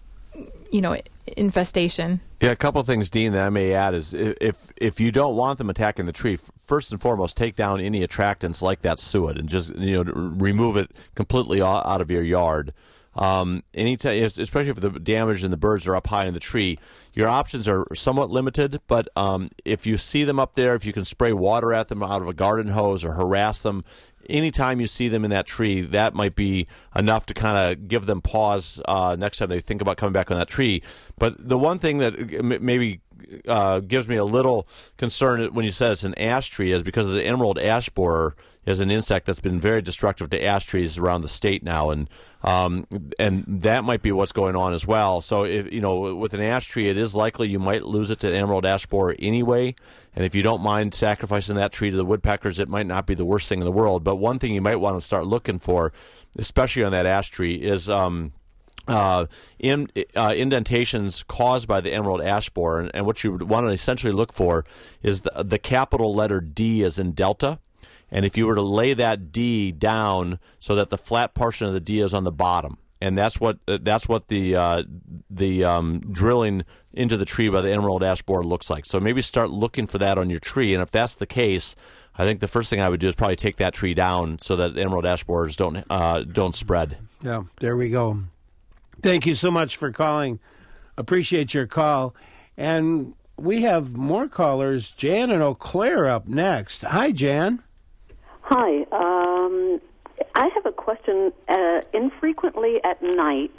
you know, infestation. Yeah, a couple of things, Dean, that I may add is if if you don't want them attacking the tree, first and foremost, take down any attractants like that suet and just you know remove it completely out of your yard. Um, anytime, especially if the damage and the birds are up high in the tree, your options are somewhat limited. But um, if you see them up there, if you can spray water at them out of a garden hose or harass them, anytime you see them in that tree, that might be enough to kind of give them pause uh, next time they think about coming back on that tree. But the one thing that maybe uh, gives me a little concern when you said it's an ash tree is because of the emerald ash borer is an insect that's been very destructive to ash trees around the state now, and um, and that might be what's going on as well. So if you know with an ash tree, it is likely you might lose it to emerald ash borer anyway. And if you don't mind sacrificing that tree to the woodpeckers, it might not be the worst thing in the world. But one thing you might want to start looking for, especially on that ash tree, is um, uh, in, uh, indentations caused by the emerald ash borer. And, and what you would want to essentially look for is the, the capital letter D as in Delta. And if you were to lay that D down so that the flat portion of the D is on the bottom, and that's what uh, that's what the uh, the um, drilling into the tree by the emerald ash borer looks like. So maybe start looking for that on your tree, and if that's the case, I think the first thing I would do is probably take that tree down so that the emerald ash borers don't uh, don't spread. Yeah, there we go. Thank you so much for calling. Appreciate your call, and we have more callers. Jan in Eau Claire up next. Hi, Jan. Hi. Um, I have a question. Uh, infrequently at night,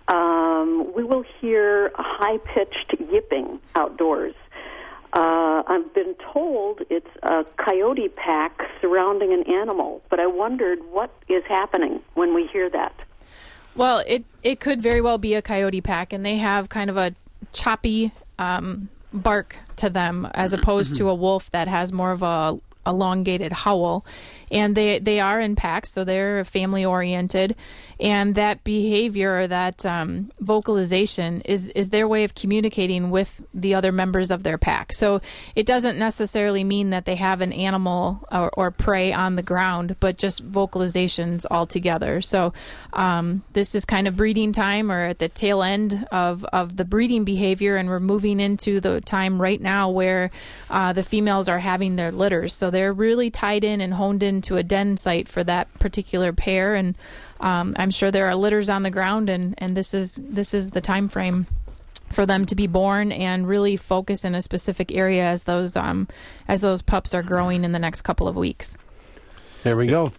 um, we will hear high-pitched yipping outdoors. Uh, I've been told it's a coyote pack surrounding an animal, but I wondered what is happening when we hear that. Well, it, it could very well be a coyote pack, and they have kind of a choppy um, bark to them as opposed to a wolf that has more of a elongated howl, and they they are in packs, so they're family oriented, and that behavior, that um, vocalization is is their way of communicating with the other members of their pack. So it doesn't necessarily mean that they have an animal or, or prey on the ground, but just vocalizations altogether. So um, this is kind of breeding time, or at the tail end of of the breeding behavior, and we're moving into the time right now where uh, the females are having their litters. So they're really tied in and honed into a den site for that particular pair, and um, I'm sure there are litters on the ground, and, and this is this is the time frame for them to be born and really focus in a specific area as those um, as those pups are growing in the next couple of weeks. There we go.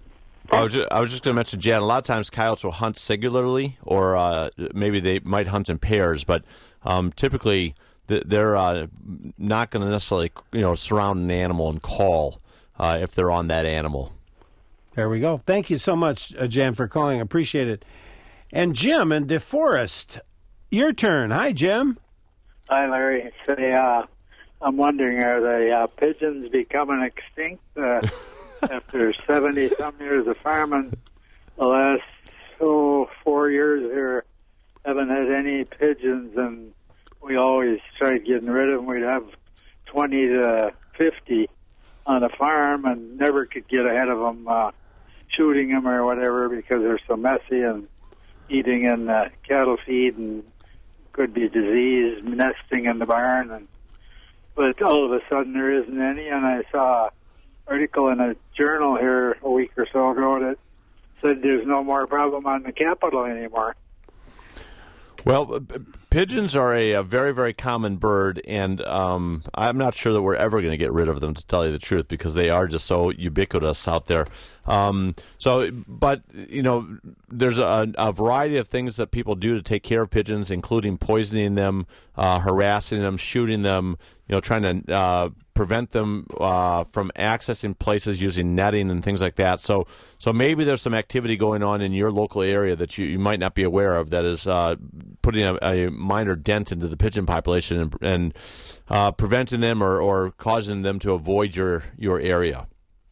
I was just, I was just going to mention, Jan, a lot of times coyotes will hunt singularly, or uh, maybe they might hunt in pairs, but um, typically they're uh, not going to necessarily, you know, surround an animal and call uh, if they're on that animal. There we go. Thank you so much, uh, Jan, for calling. Appreciate it. And Jim in DeForest, your turn. Hi, Jim. Hi, Larry. Say, uh, I'm wondering, are the uh, pigeons becoming extinct uh, after seventy-some years of farming? The last oh, four years here, haven't had any pigeons, and we always tried getting rid of them. We'd have twenty to fifty on a farm and never could get ahead of them uh, shooting them or whatever because they're so messy and eating in uh, cattle feed and could be disease, nesting in the barn. And But all of a sudden there isn't any, and I saw article in a journal here a week or so ago that said there's no more problem on the Capitol anymore. Well, pigeons are a, a very, very common bird, and um, I'm not sure that we're ever going to get rid of them, to tell you the truth, because they are just so ubiquitous out there. Um, so, but, you know, there's a, a variety of things that people do to take care of pigeons, including poisoning them, uh, harassing them, shooting them, you know, trying to uh, prevent them uh, from accessing places using netting and things like that. So, so maybe there's some activity going on in your local area that you, you might not be aware of that is uh, putting a, a minor dent into the pigeon population and, and uh, preventing them or, or causing them to avoid your, your area.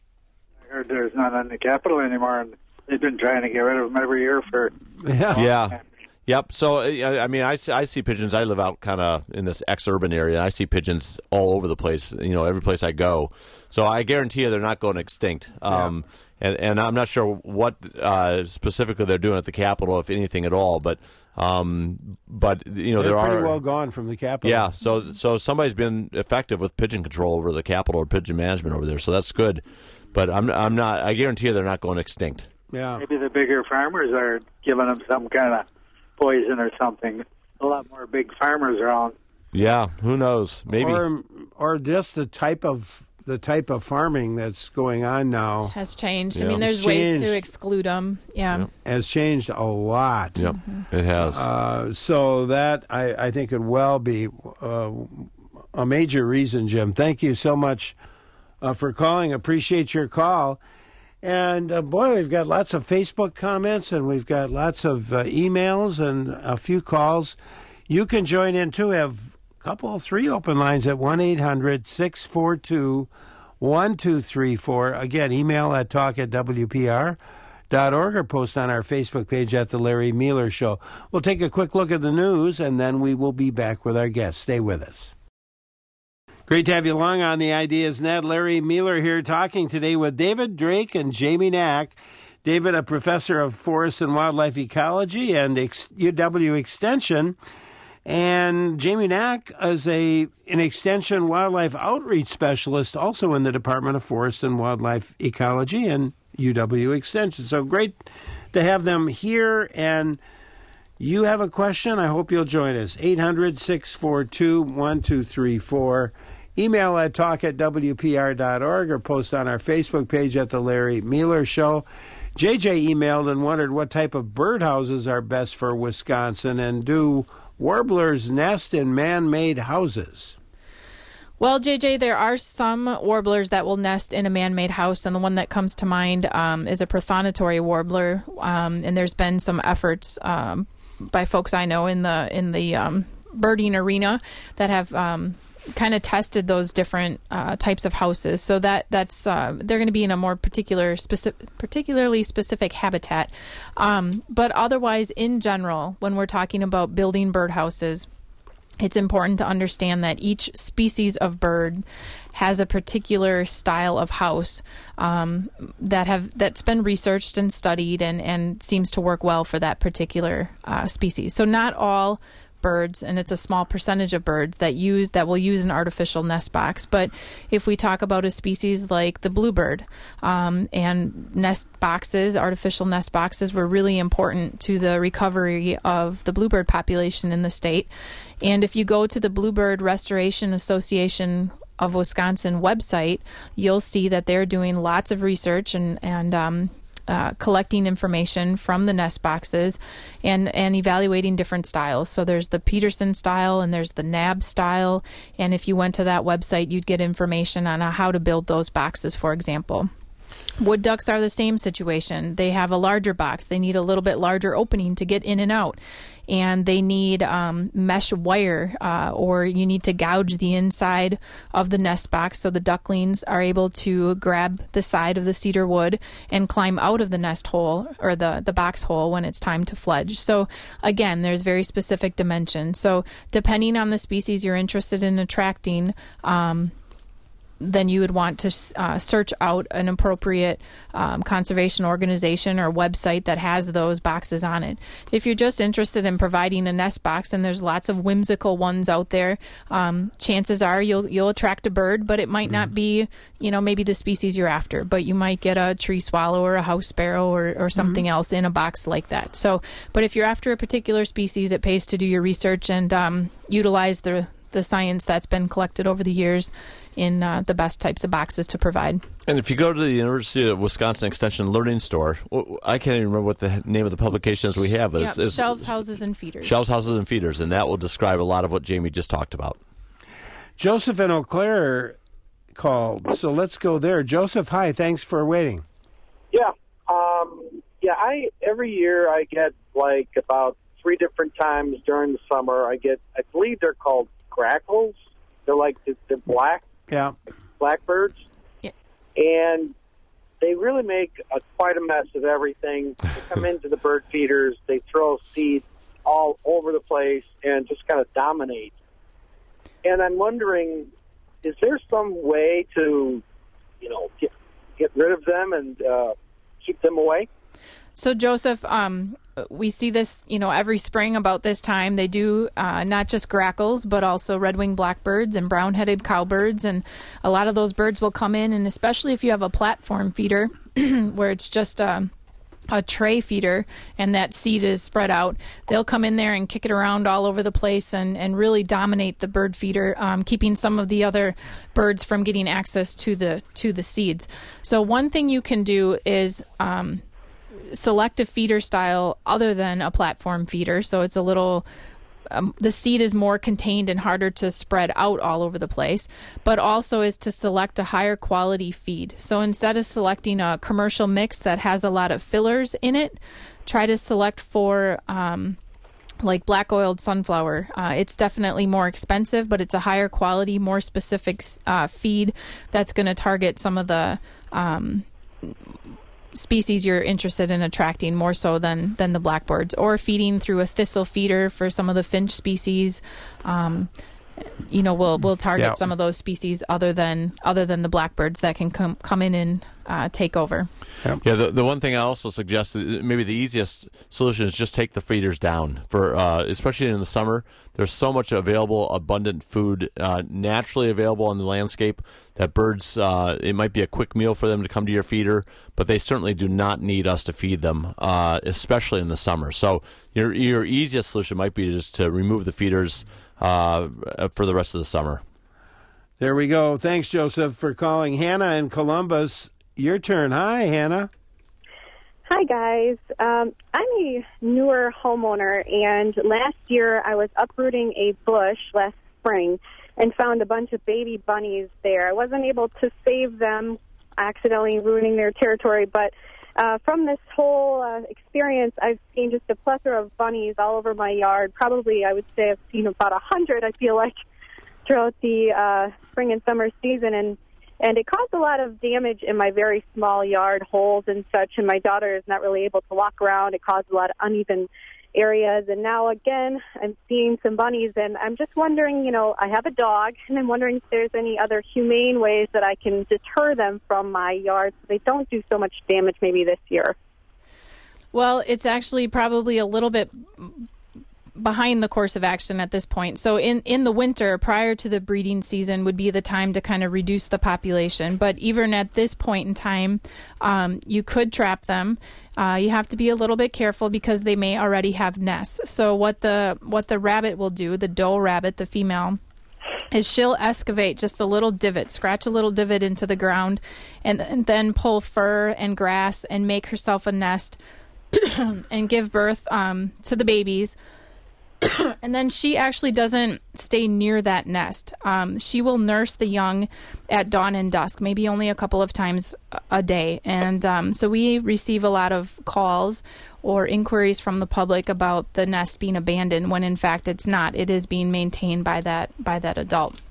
I heard there's none on the Capitol anymore, and they've been trying to get rid of them every year for yeah. yeah. Yep. So, I mean, I, I see pigeons. I live out kind of in this ex-urban area. I see pigeons all over the place, you know, every place I go. So I guarantee you they're not going extinct. Um, yeah. and, and I'm not sure what uh, specifically they're doing at the Capitol, if anything at all. But, um, but you know, they're there are... pretty well gone from the Capitol. Yeah. So, so somebody's been effective with pigeon control over the Capitol or pigeon management over there. So that's good. But I'm, I'm not... I guarantee you they're not going extinct. Yeah. Maybe the bigger farmers are giving them some kind of poison or something. A lot more big farmers around. Yeah, who knows? Maybe, or, or just the type of the type of farming that's going on now has changed. Yeah. I mean, there's It's ways changed. to exclude them. Yeah, Yep. has changed a lot. Yep, Mm-hmm. it has. Uh, so that I, I think could well be uh, a major reason, Jim. Thank you so much uh, for calling. Appreciate your call. And, uh, boy, we've got lots of Facebook comments, and we've got lots of uh, emails and a few calls. You can join in, too. We have a couple, three open lines at one eight hundred six four two one two three four. Again, email at talk at W P R dot org or post on our Facebook page at The Larry Mueller Show. We'll take a quick look at the news, and then we will be back with our guests. Stay with us. Great to have you along on the Ideas Net. Larry Mueller here talking today with David Drake and Jamie Knack. David, a professor of forest and wildlife ecology and U W Extension, and Jamie Knack is a an Extension wildlife outreach specialist also in the Department of Forest and Wildlife Ecology and U W Extension. So great to have them here. And you have a question? I hope you'll join us. eight hundred six four two one two three four. Email at talk at W P R dot org or post on our Facebook page at The Larry Mueller Show. J J emailed and wondered what type of birdhouses are best for Wisconsin, and do warblers nest in man-made houses? Well, J J, there are some warblers that will nest in a man-made house, and the one that comes to mind um, is a prothonotary warbler. Um, and there's been some efforts um, by folks I know in the in the um, birding arena that have um, kind of tested those different uh, types of houses. So that that's uh, they're going to be in a more particular, specific, particularly specific habitat. Um, but otherwise, in general, when we're talking about building birdhouses, it's important to understand that each species of bird has a particular style of house um, that have that's been researched and studied and, and seems to work well for that particular uh, species. So not all birds, and it's a small percentage of birds that use that will use an artificial nest box. But if we talk about a species like the bluebird, um, and nest boxes, artificial nest boxes were really important to the recovery of the bluebird population in the state. And if you go to the Bluebird Restoration Association of Wisconsin website, you'll see that they're doing lots of research and and um, Uh, collecting information from the nest boxes and, and evaluating different styles. So there's the Peterson style and there's the N A B style. And if you went to that website, you'd get information on how to build those boxes, for example. Wood ducks are the same situation. They have a larger box. They need a little bit larger opening to get in and out. And they need um, mesh wire, uh, or you need to gouge the inside of the nest box so the ducklings are able to grab the side of the cedar wood and climb out of the nest hole or the, the box hole when it's time to fledge. So again, there's very specific dimensions. So depending on the species you're interested in attracting, um, then you would want to uh, search out an appropriate um, conservation organization or website that has those boxes on it. If you're just interested in providing a nest box, and there's lots of whimsical ones out there, um, chances are you'll you'll attract a bird, but it might mm. not be, you know, maybe the species you're after, but you might get a tree swallow or a house sparrow or, or something mm-hmm. else in a box like that. So, but if you're after a particular species, it pays to do your research and um, utilize the the science that's been collected over the years in uh, the best types of boxes to provide. And if you go to the University of Wisconsin Extension Learning Store, I can't even remember what the name of the publications we have is. Yep, is Shelves, Houses, and Feeders. Shelves, Houses, and Feeders, and that will describe a lot of what Jamie just talked about. Joseph in Eau Claire called, so let's go there. Joseph, hi, thanks for waiting. Yeah, um, yeah. I every year I get like about three different times during the summer. I get, I believe they're called grackles. They're like they're black, yeah, blackbirds, yeah. And they really make a, quite a mess of everything. They come into the bird feeders, they throw seeds all over the place, and just kind of dominate. And I'm wondering, is there some way to, you know, get get rid of them and uh, keep them away? So, Joseph, um, we see this, you know, every spring about this time. They do uh, not just grackles, but also red-winged blackbirds and brown-headed cowbirds. And a lot of those birds will come in, and especially if you have a platform feeder where it's just a, a tray feeder and that seed is spread out, they'll come in there and kick it around all over the place and, and really dominate the bird feeder, um, keeping some of the other birds from getting access to the to the seeds. So one thing you can do is um, select a feeder style other than a platform feeder, so it's a little um, the seed is more contained and harder to spread out all over the place, but also is to select a higher quality feed. So instead of selecting a commercial mix that has a lot of fillers in it, try to select for um, like black oiled sunflower. Uh, it's definitely more expensive, but it's a higher quality, more specific uh, feed that's going to target some of the um, species you're interested in attracting more so than than the blackbirds, or feeding through a thistle feeder for some of the finch species. Um, you know, we'll we'll target yeah. some of those species other than other than the blackbirds that can come come in and uh, take over. Yeah, yeah the, the one thing I also suggest, maybe the easiest solution is just take the feeders down. For uh, especially in the summer, there's so much available, abundant food uh, naturally available in the landscape that birds, uh, it might be a quick meal for them to come to your feeder, but they certainly do not need us to feed them, uh, especially in the summer. So your your easiest solution might be just to remove the feeders uh, for the rest of the summer. There we go. Thanks, Joseph, for calling. Hannah in Columbus, your turn. Hi, Hannah. Hi, guys. Um, I'm a newer homeowner, and last year I was uprooting a bush last spring and found a bunch of baby bunnies there. I wasn't able to save them, accidentally ruining their territory, but uh, from this whole uh, experience, I've seen just a plethora of bunnies all over my yard. Probably, I would say I've seen about a hundred, I feel like, throughout the uh, spring and summer season, and And it caused a lot of damage in my very small yard, holes and such, and my daughter is not really able to walk around. It caused a lot of uneven areas. And now, again, I'm seeing some bunnies, and I'm just wondering, you know, I have a dog, and I'm wondering if there's any other humane ways that I can deter them from my yard so they don't do so much damage maybe this year. Well, it's actually probably a little bit behind the course of action at this point. So in, in the winter, prior to the breeding season, would be the time to kind of reduce the population. But even at this point in time, um, you could trap them. Uh, you have to be a little bit careful because they may already have nests. So what the what the rabbit will do, the doe rabbit, the female, is she'll excavate just a little divot, scratch a little divot into the ground, and, and then pull fur and grass and make herself a nest and give birth um, to the babies. And then she actually doesn't stay near that nest. Um, she will nurse the young at dawn and dusk, maybe only a couple of times a day. And um, so we receive a lot of calls or inquiries from the public about the nest being abandoned when in fact it's not. It is being maintained by that by that adult.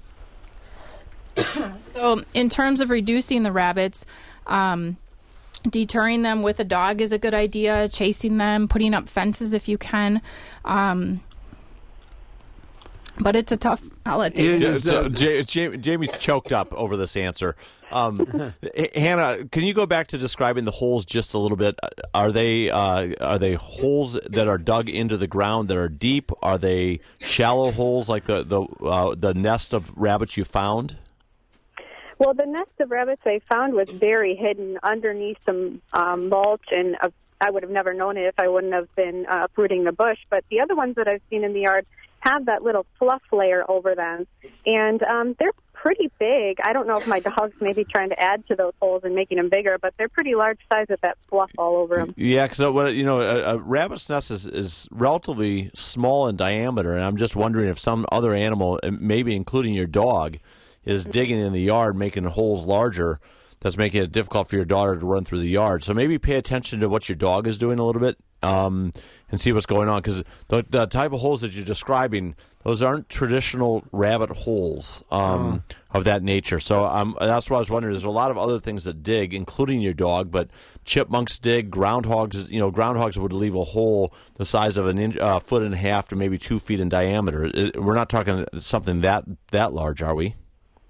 So in terms of reducing the rabbits, um, deterring them with a dog is a good idea. Chasing them, putting up fences if you can. Um, But it's a tough. I'll let David. Yeah, so, J- J- Jamie's choked up over this answer. Um, Hannah, can you go back to describing the holes just a little bit? Are they uh, are they holes that are dug into the ground that are deep? Are they shallow holes like the the uh, the nest of rabbits you found? Well, the nest of rabbits I found was very hidden underneath some um, mulch, and uh, I would have never known it if I wouldn't have been uh, uprooting the bush. But the other ones that I've seen in the yard have that little fluff layer over them, and um, they're pretty big. I don't know if my dog's maybe trying to add to those holes and making them bigger, but they're pretty large size with that fluff all over them. Yeah, because you know, a, a rabbit's nest is, is relatively small in diameter, and I'm just wondering if some other animal, maybe including your dog, is digging in the yard, making holes larger. That's making it difficult for your daughter to run through the yard. So maybe pay attention to what your dog is doing a little bit, um, and see what's going on. Because the, the type of holes that you're describing, those aren't traditional rabbit holes um, oh. of that nature. So um, that's what I was wondering. There's a lot of other things that dig, including your dog, but chipmunks dig, groundhogs. You know, groundhogs would leave a hole the size of an inch, uh, foot and a half to maybe two feet in diameter. It, we're not talking something that that large, are we?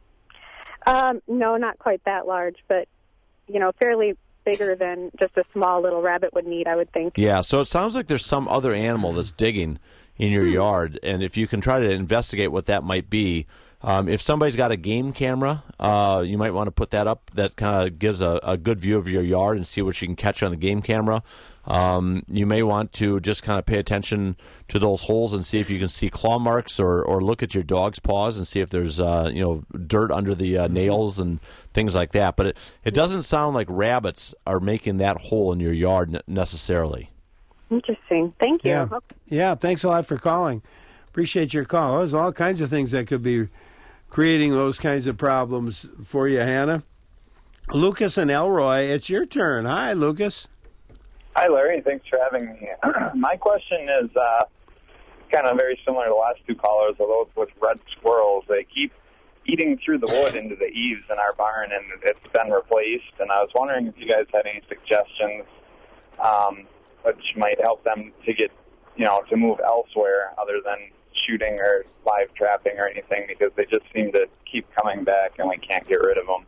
Um, no, not quite that large, but, you know, fairly bigger than just a small little rabbit would need, I would think. Yeah, so it sounds like there's some other animal that's digging in your yard, and if you can try to investigate what that might be, um, if somebody's got a game camera, uh, you might want to put that up. That kind of gives a, a good view of your yard and see what you can catch on the game camera. Um, you may want to just kind of pay attention to those holes and see if you can see claw marks, or, or look at your dog's paws and see if there's uh, you know dirt under the uh, nails and things like that. But it, it doesn't sound like rabbits are making that hole in your yard necessarily. Interesting. Thank you. Yeah, yeah thanks a lot for calling. Appreciate your call. There's all kinds of things that could be creating those kinds of problems for you, Hannah. Lucas and Elroy, it's your turn. Hi, Lucas. Hi, Larry. Thanks for having me. My question is uh, kind of very similar to the last two callers, although it's with red squirrels. They keep eating through the wood into the eaves in our barn, and it's been replaced. And I was wondering if you guys had any suggestions um, which might help them to get, you know, to move elsewhere other than shooting or live trapping or anything, because they just seem to keep coming back and we can't get rid of them.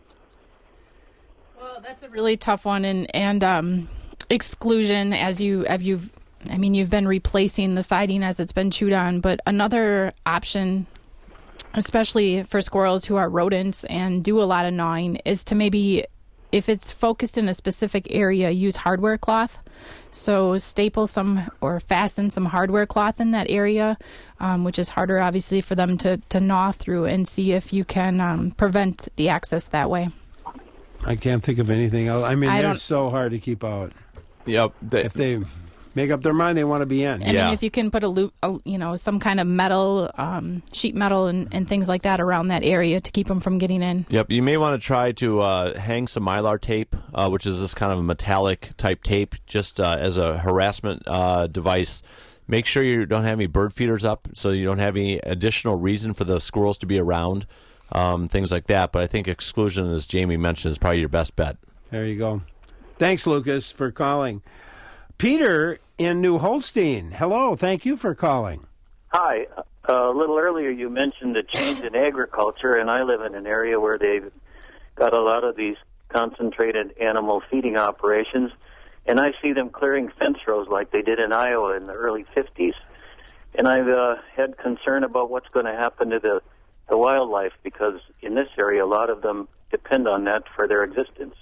Well, that's a really tough one, and and um, exclusion, as you have you've, I mean, you've been replacing the siding as it's been chewed on, but another option, especially for squirrels who are rodents and do a lot of gnawing, is to maybe, if it's focused in a specific area, use hardware cloth. So staple some or fasten some hardware cloth in that area, um, which is harder, obviously, for them to, to gnaw through, and see if you can um, prevent the access that way. I can't think of anything else. I mean, I they're don't- so hard to keep out. Yep. They, if they make up their mind, they want to be in. I mean, if you can put a loop, a, you know, some kind of metal, um, sheet metal and, and things like that around that area to keep them from getting in. Yep, you may want to try to uh, hang some Mylar tape, uh, which is this kind of a metallic type tape, just uh, as a harassment uh, device. Make sure you don't have any bird feeders up, so you don't have any additional reason for the squirrels to be around, um, things like that. But I think exclusion, as Jamie mentioned, is probably your best bet. There you go. Thanks, Lucas, for calling. Peter in New Holstein. Hello. Thank you for calling. Hi. Uh, a little earlier you mentioned the change in agriculture, and I live in an area where they've got a lot of these concentrated animal feeding operations, and I see them clearing fence rows like they did in Iowa in the early fifties. And I've uh, had concern about what's going to happen to the, the wildlife, because in this area a lot of them depend on that for their existence.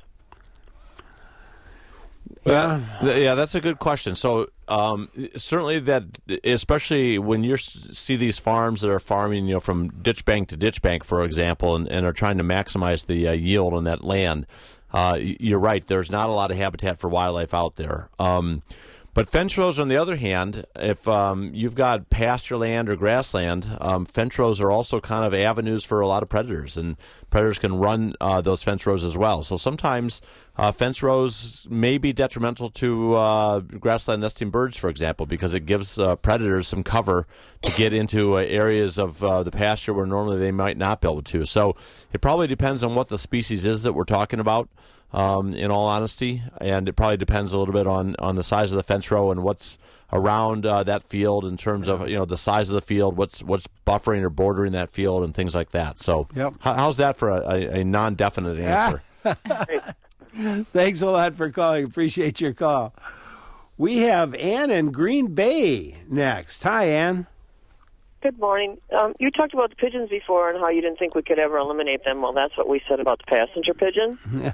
Yeah, yeah, that's a good question. So um, certainly that, especially when you see these farms that are farming, you know, from ditch bank to ditch bank, for example, and, and are trying to maximize the uh, yield on that land, uh, you're right. There's not a lot of habitat for wildlife out there. Um, but fence rows, on the other hand, if um, you've got pasture land or grassland, um, fence rows are also kind of avenues for a lot of predators, and predators can run uh, those fence rows as well. So sometimes uh, fence rows may be detrimental to uh, grassland nesting birds, for example, because it gives uh, predators some cover to get into uh, areas of uh, the pasture where normally they might not be able to. So it probably depends on what the species is that we're talking about, um, in all honesty, and it probably depends a little bit on, on the size of the fence row and what's around uh, that field in terms of, you know, the size of the field, what's what's buffering or bordering that field, and things like that. So yep. how, how's that for a, a, a non-definite answer? Thanks a lot for calling. Appreciate your call. We have Ann in Green Bay next. Hi, Ann. Good morning. Um, you talked about the pigeons before and how you didn't think we could ever eliminate them. Well, that's what we said about the passenger pigeon. Yeah.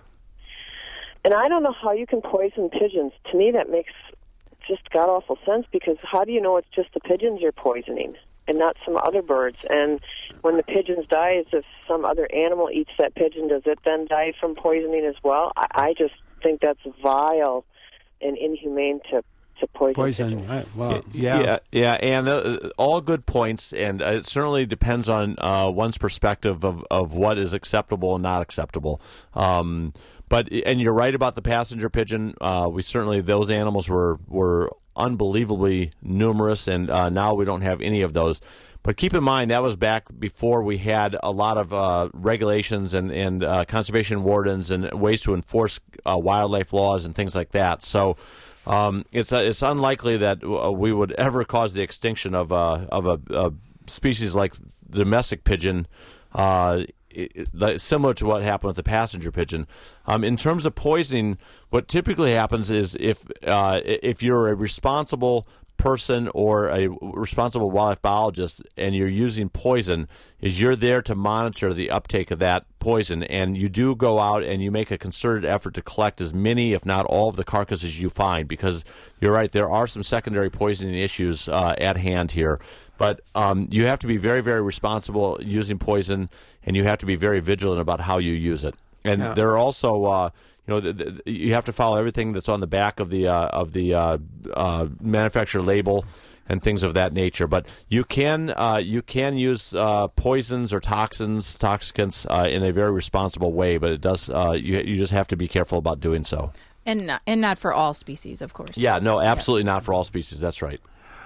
And I don't know how you can poison pigeons. To me, that makes just god-awful sense, because how do you know it's just the pigeons you're poisoning and not some other birds? And when the pigeons die, is if some other animal eats that pigeon, does it then die from poisoning as well? I, I just think that's vile and inhumane to to poison. Poison. Right. Well, yeah, yeah, yeah, and uh, all good points, and uh, it certainly depends on uh, one's perspective of, of what is acceptable and not acceptable. Um, but and you're right about the passenger pigeon. Uh, we certainly those animals were were unbelievably numerous, and uh, now we don't have any of those. But keep in mind, that was back before we had a lot of uh, regulations and, and uh, conservation wardens and ways to enforce uh, wildlife laws and things like that. So um, it's uh, it's unlikely that uh, we would ever cause the extinction of, uh, of a, a species like the domestic pigeon, uh, it, it, similar to what happened with the passenger pigeon. Um, in terms of poisoning, what typically happens is if uh, if you're a responsible person or a responsible wildlife biologist and you're using poison, is you're there to monitor the uptake of that poison, and you do go out and you make a concerted effort to collect as many, if not all, of the carcasses you find, because you're right, there are some secondary poisoning issues uh, at hand here. But um, you have to be very, very responsible using poison, and you have to be very vigilant about how you use it. And Yeah. there are also uh, You know, the, the, you have to follow everything that's on the back of the uh, of the uh, uh, manufacturer label and things of that nature. But you can uh, you can use uh, poisons or toxins, toxicants uh, in a very responsible way. But it does uh, you you just have to be careful about doing so. And not, and not for all species, of course. Yeah, no, absolutely not for all species. That's right.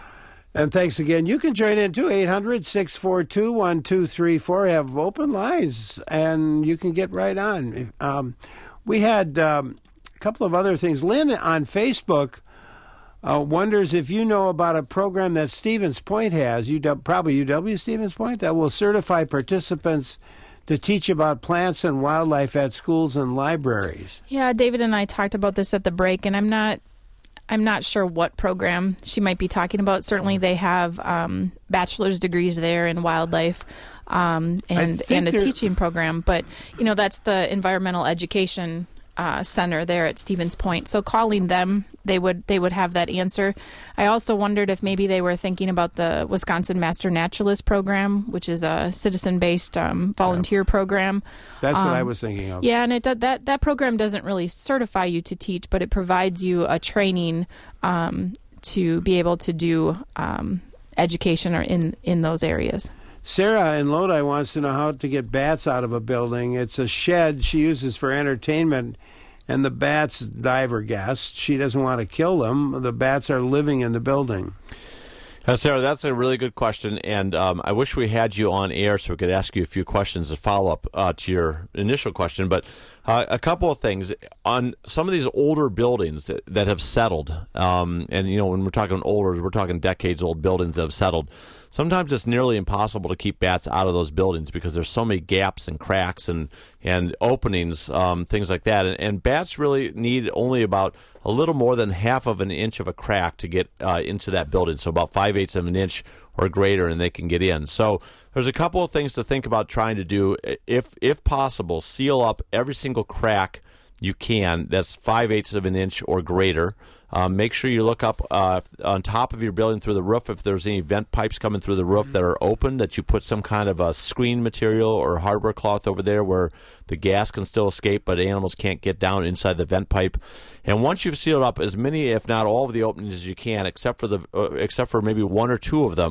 And thanks again. You can join in too, eight hundred, six four two, one two three four. Have open lines, and you can get right on. Um, we had um, a couple of other things. Lynn on Facebook uh, wonders if you know about a program that Stevens Point has, U W, probably U W Stevens Point, that will certify participants to teach about plants and wildlife at schools and libraries. Yeah, David and I talked about this at the break, and I'm not I'm not sure what program she might be talking about. Certainly they have um, bachelor's degrees there in wildlife um, and, and a teaching program. But, you know, that's the environmental education uh, center there at Stevens Point. So calling them, they would they would have that answer. I also wondered if maybe they were thinking about the Wisconsin Master Naturalist program, which is a citizen-based um, volunteer yeah. program. That's what um, I was thinking of. Yeah, and it that that program doesn't really certify you to teach, but it provides you a training um, to be able to do um, education or in, in those areas. Sarah in Lodi wants to know how to get bats out of a building. It's a shed she uses for entertainment, and the bats dive her guests. She doesn't want to kill them. The bats are living in the building. Uh, Sarah, that's a really good question, and um, I wish we had you on air so we could ask you a few questions as follow-up uh, to your initial question. But uh, a couple of things. On some of these older buildings that, that have settled, um, and, you know, when we're talking older, we're talking decades-old buildings that have settled, sometimes it's nearly impossible to keep bats out of those buildings because there's so many gaps and cracks and, and openings, um, things like that. And, and bats really need only about a little more than half of an inch of a crack to get uh, into that building, so about five-eighths of an inch or greater, and they can get in. So there's a couple of things to think about trying to do. If, if possible, seal up every single crack you can that's five-eighths of an inch or greater. Um, make sure you look up uh, on top of your building through the roof if there's any vent pipes coming through the roof that are open, that you put some kind of a screen material or hardware cloth over there where the gas can still escape but animals can't get down inside the vent pipe. And once you've sealed up as many, if not all, of the openings as you can, except for the uh, except for maybe one or two of them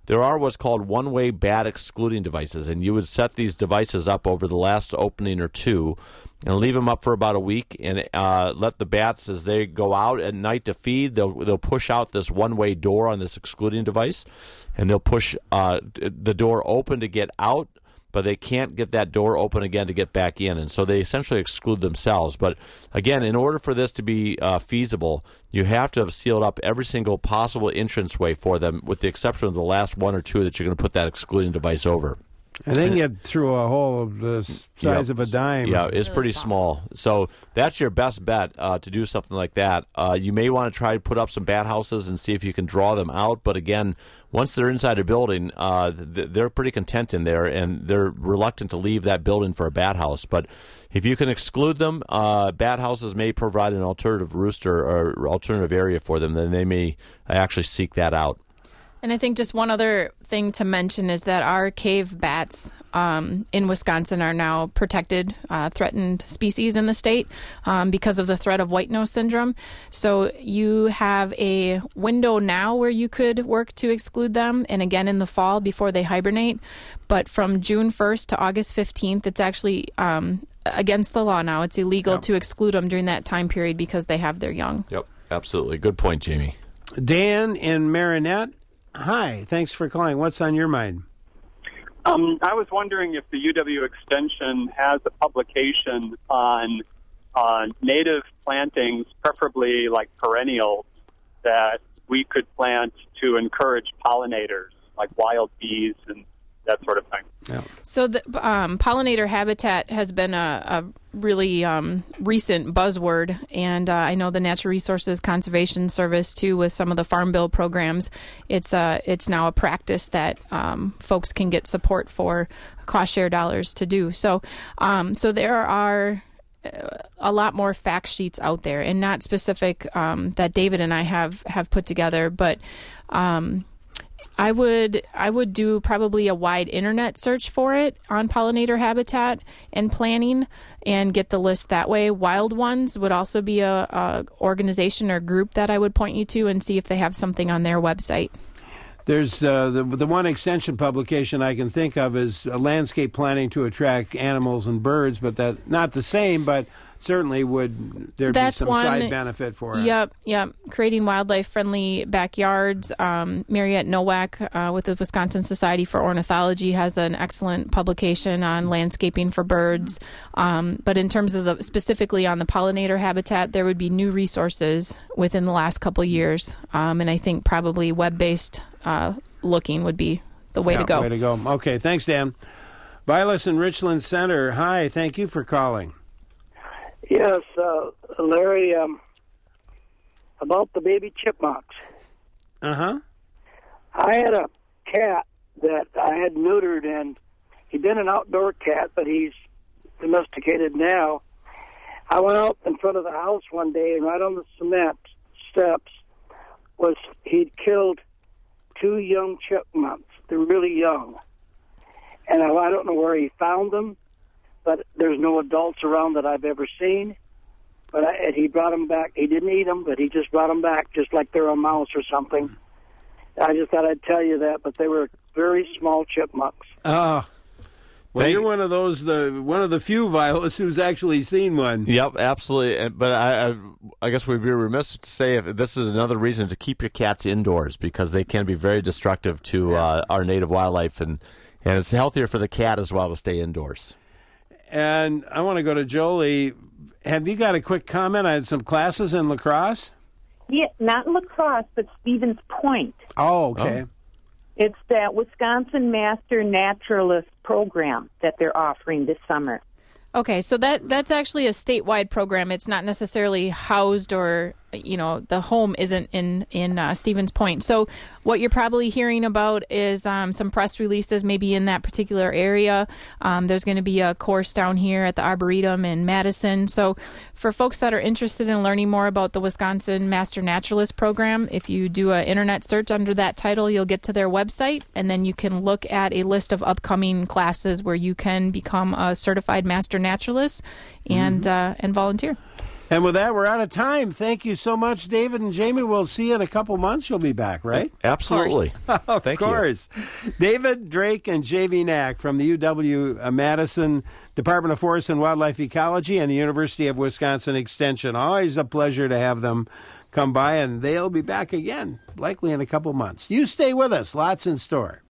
there are what's called one-way bat excluding devices, and you would set these devices up over the last opening or two and leave them up for about a week and uh, let the bats, as they go out at night to feed, they'll, they'll push out this one-way door on this excluding device, and they'll push uh, the door open to get out, but they can't get that door open again to get back in, and so they essentially exclude themselves. But again, in order for this to be uh, feasible, you have to have sealed up every single possible entranceway for them, with the exception of the last one or two that you're going to put that excluding device over. And they can get through a hole of the size Yep. of a dime. Yeah, it's pretty small. So that's your best bet uh, to do something like that. Uh, you may want to try to put up some bat houses and see if you can draw them out. But again, once they're inside a building, uh, th- they're pretty content in there, and they're reluctant to leave that building for a bat house. But if you can exclude them, uh, bat houses may provide an alternative rooster or alternative area for them. Then they may actually seek that out. And I think just one other thing to mention is that our cave bats um, in Wisconsin are now protected, uh, threatened species in the state um, because of the threat of white nose syndrome. So you have a window now where you could work to exclude them, and again in the fall before they hibernate. But from June first to August fifteenth, it's actually um, against the law now. It's illegal Yep. to exclude them during that time period because they have their young. Yep, absolutely. Good point, Jamie. Dan in Marinette. Hi, thanks for calling. What's on your mind? Um, I was wondering if the U W Extension has a publication on on native plantings, preferably like perennials, that we could plant to encourage pollinators, like wild bees and that sort of thing. Yeah. So the um, pollinator habitat has been a, a really um, recent buzzword, and uh, I know the Natural Resources Conservation Service too, with some of the Farm Bill programs. It's uh, it's now a practice that um, folks can get support for cost share dollars to do. So um, so there are a lot more fact sheets out there, and not specific um, that David and I have have put together, but. Um, I would I would do probably a wide internet search for it on pollinator habitat and planning and get the list that way. Wild Ones would also be a, a organization or group that I would point you to and see if they have something on their website. There's uh, the the one extension publication I can think of is uh, landscape planning to attract animals and birds, but that's not the same, but certainly would there be some one, side benefit for it. Yep, yep. Creating wildlife-friendly backyards. Um, Mariette Nowak uh, with the Wisconsin Society for Ornithology has an excellent publication on landscaping for birds. Um, but in terms of the specifically on the pollinator habitat, there would be new resources within the last couple of years, um, and I think probably web-based uh, looking would be the way yeah, to go. Way to go. Okay, thanks, Dan. Vilas in Richland Center. Hi, thank you for calling. Yes, uh, Larry, um, about the baby chipmunks. Uh-huh. I had a cat that I had neutered, and he'd been an outdoor cat, but he's domesticated now. I went out in front of the house one day, and right on the cement steps was he'd killed two young chipmunks. They're really young. And I, I don't know where he found them, but there's no adults around that I've ever seen. But I, and he brought them back. He didn't eat them, but he just brought them back just like they're a mouse or something. I just thought I'd tell you that, but they were very small chipmunks. Ah. Uh, well, Thank you're one of those, the one of the few Vilas who's actually seen one. Yep, absolutely. But I, I, I guess we'd be remiss to say if this is another reason to keep your cats indoors, because they can be very destructive to yeah. uh, our native wildlife, and, and it's healthier for the cat as well to stay indoors. And I want to go to Jolie. Have you got a quick comment? I had some classes in La Crosse. Yeah, not La Crosse, but Stevens Point. Oh, okay. Oh. It's that Wisconsin Master Naturalist program that they're offering this summer. Okay, so that that's actually a statewide program. It's not necessarily housed or, you know, the home isn't in, in uh, Stevens Point. So what you're probably hearing about is um, some press releases maybe in that particular area. Um, there's going to be a course down here at the Arboretum in Madison. So for folks that are interested in learning more about the Wisconsin Master Naturalist program, if you do an internet search under that title, you'll get to their website, and then you can look at a list of upcoming classes where you can become a certified master naturalist and mm-hmm. uh, and volunteer. And with that, we're out of time. Thank you so much, David and Jamie. We'll see you in a couple months. You'll be back, right? Absolutely. Of Thank course. You. David Drake and Jamie Knack from the U W-Madison Department of Forest and Wildlife Ecology and the University of Wisconsin Extension. Always a pleasure to have them come by, and they'll be back again, likely in a couple months. You stay with us. Lots in store.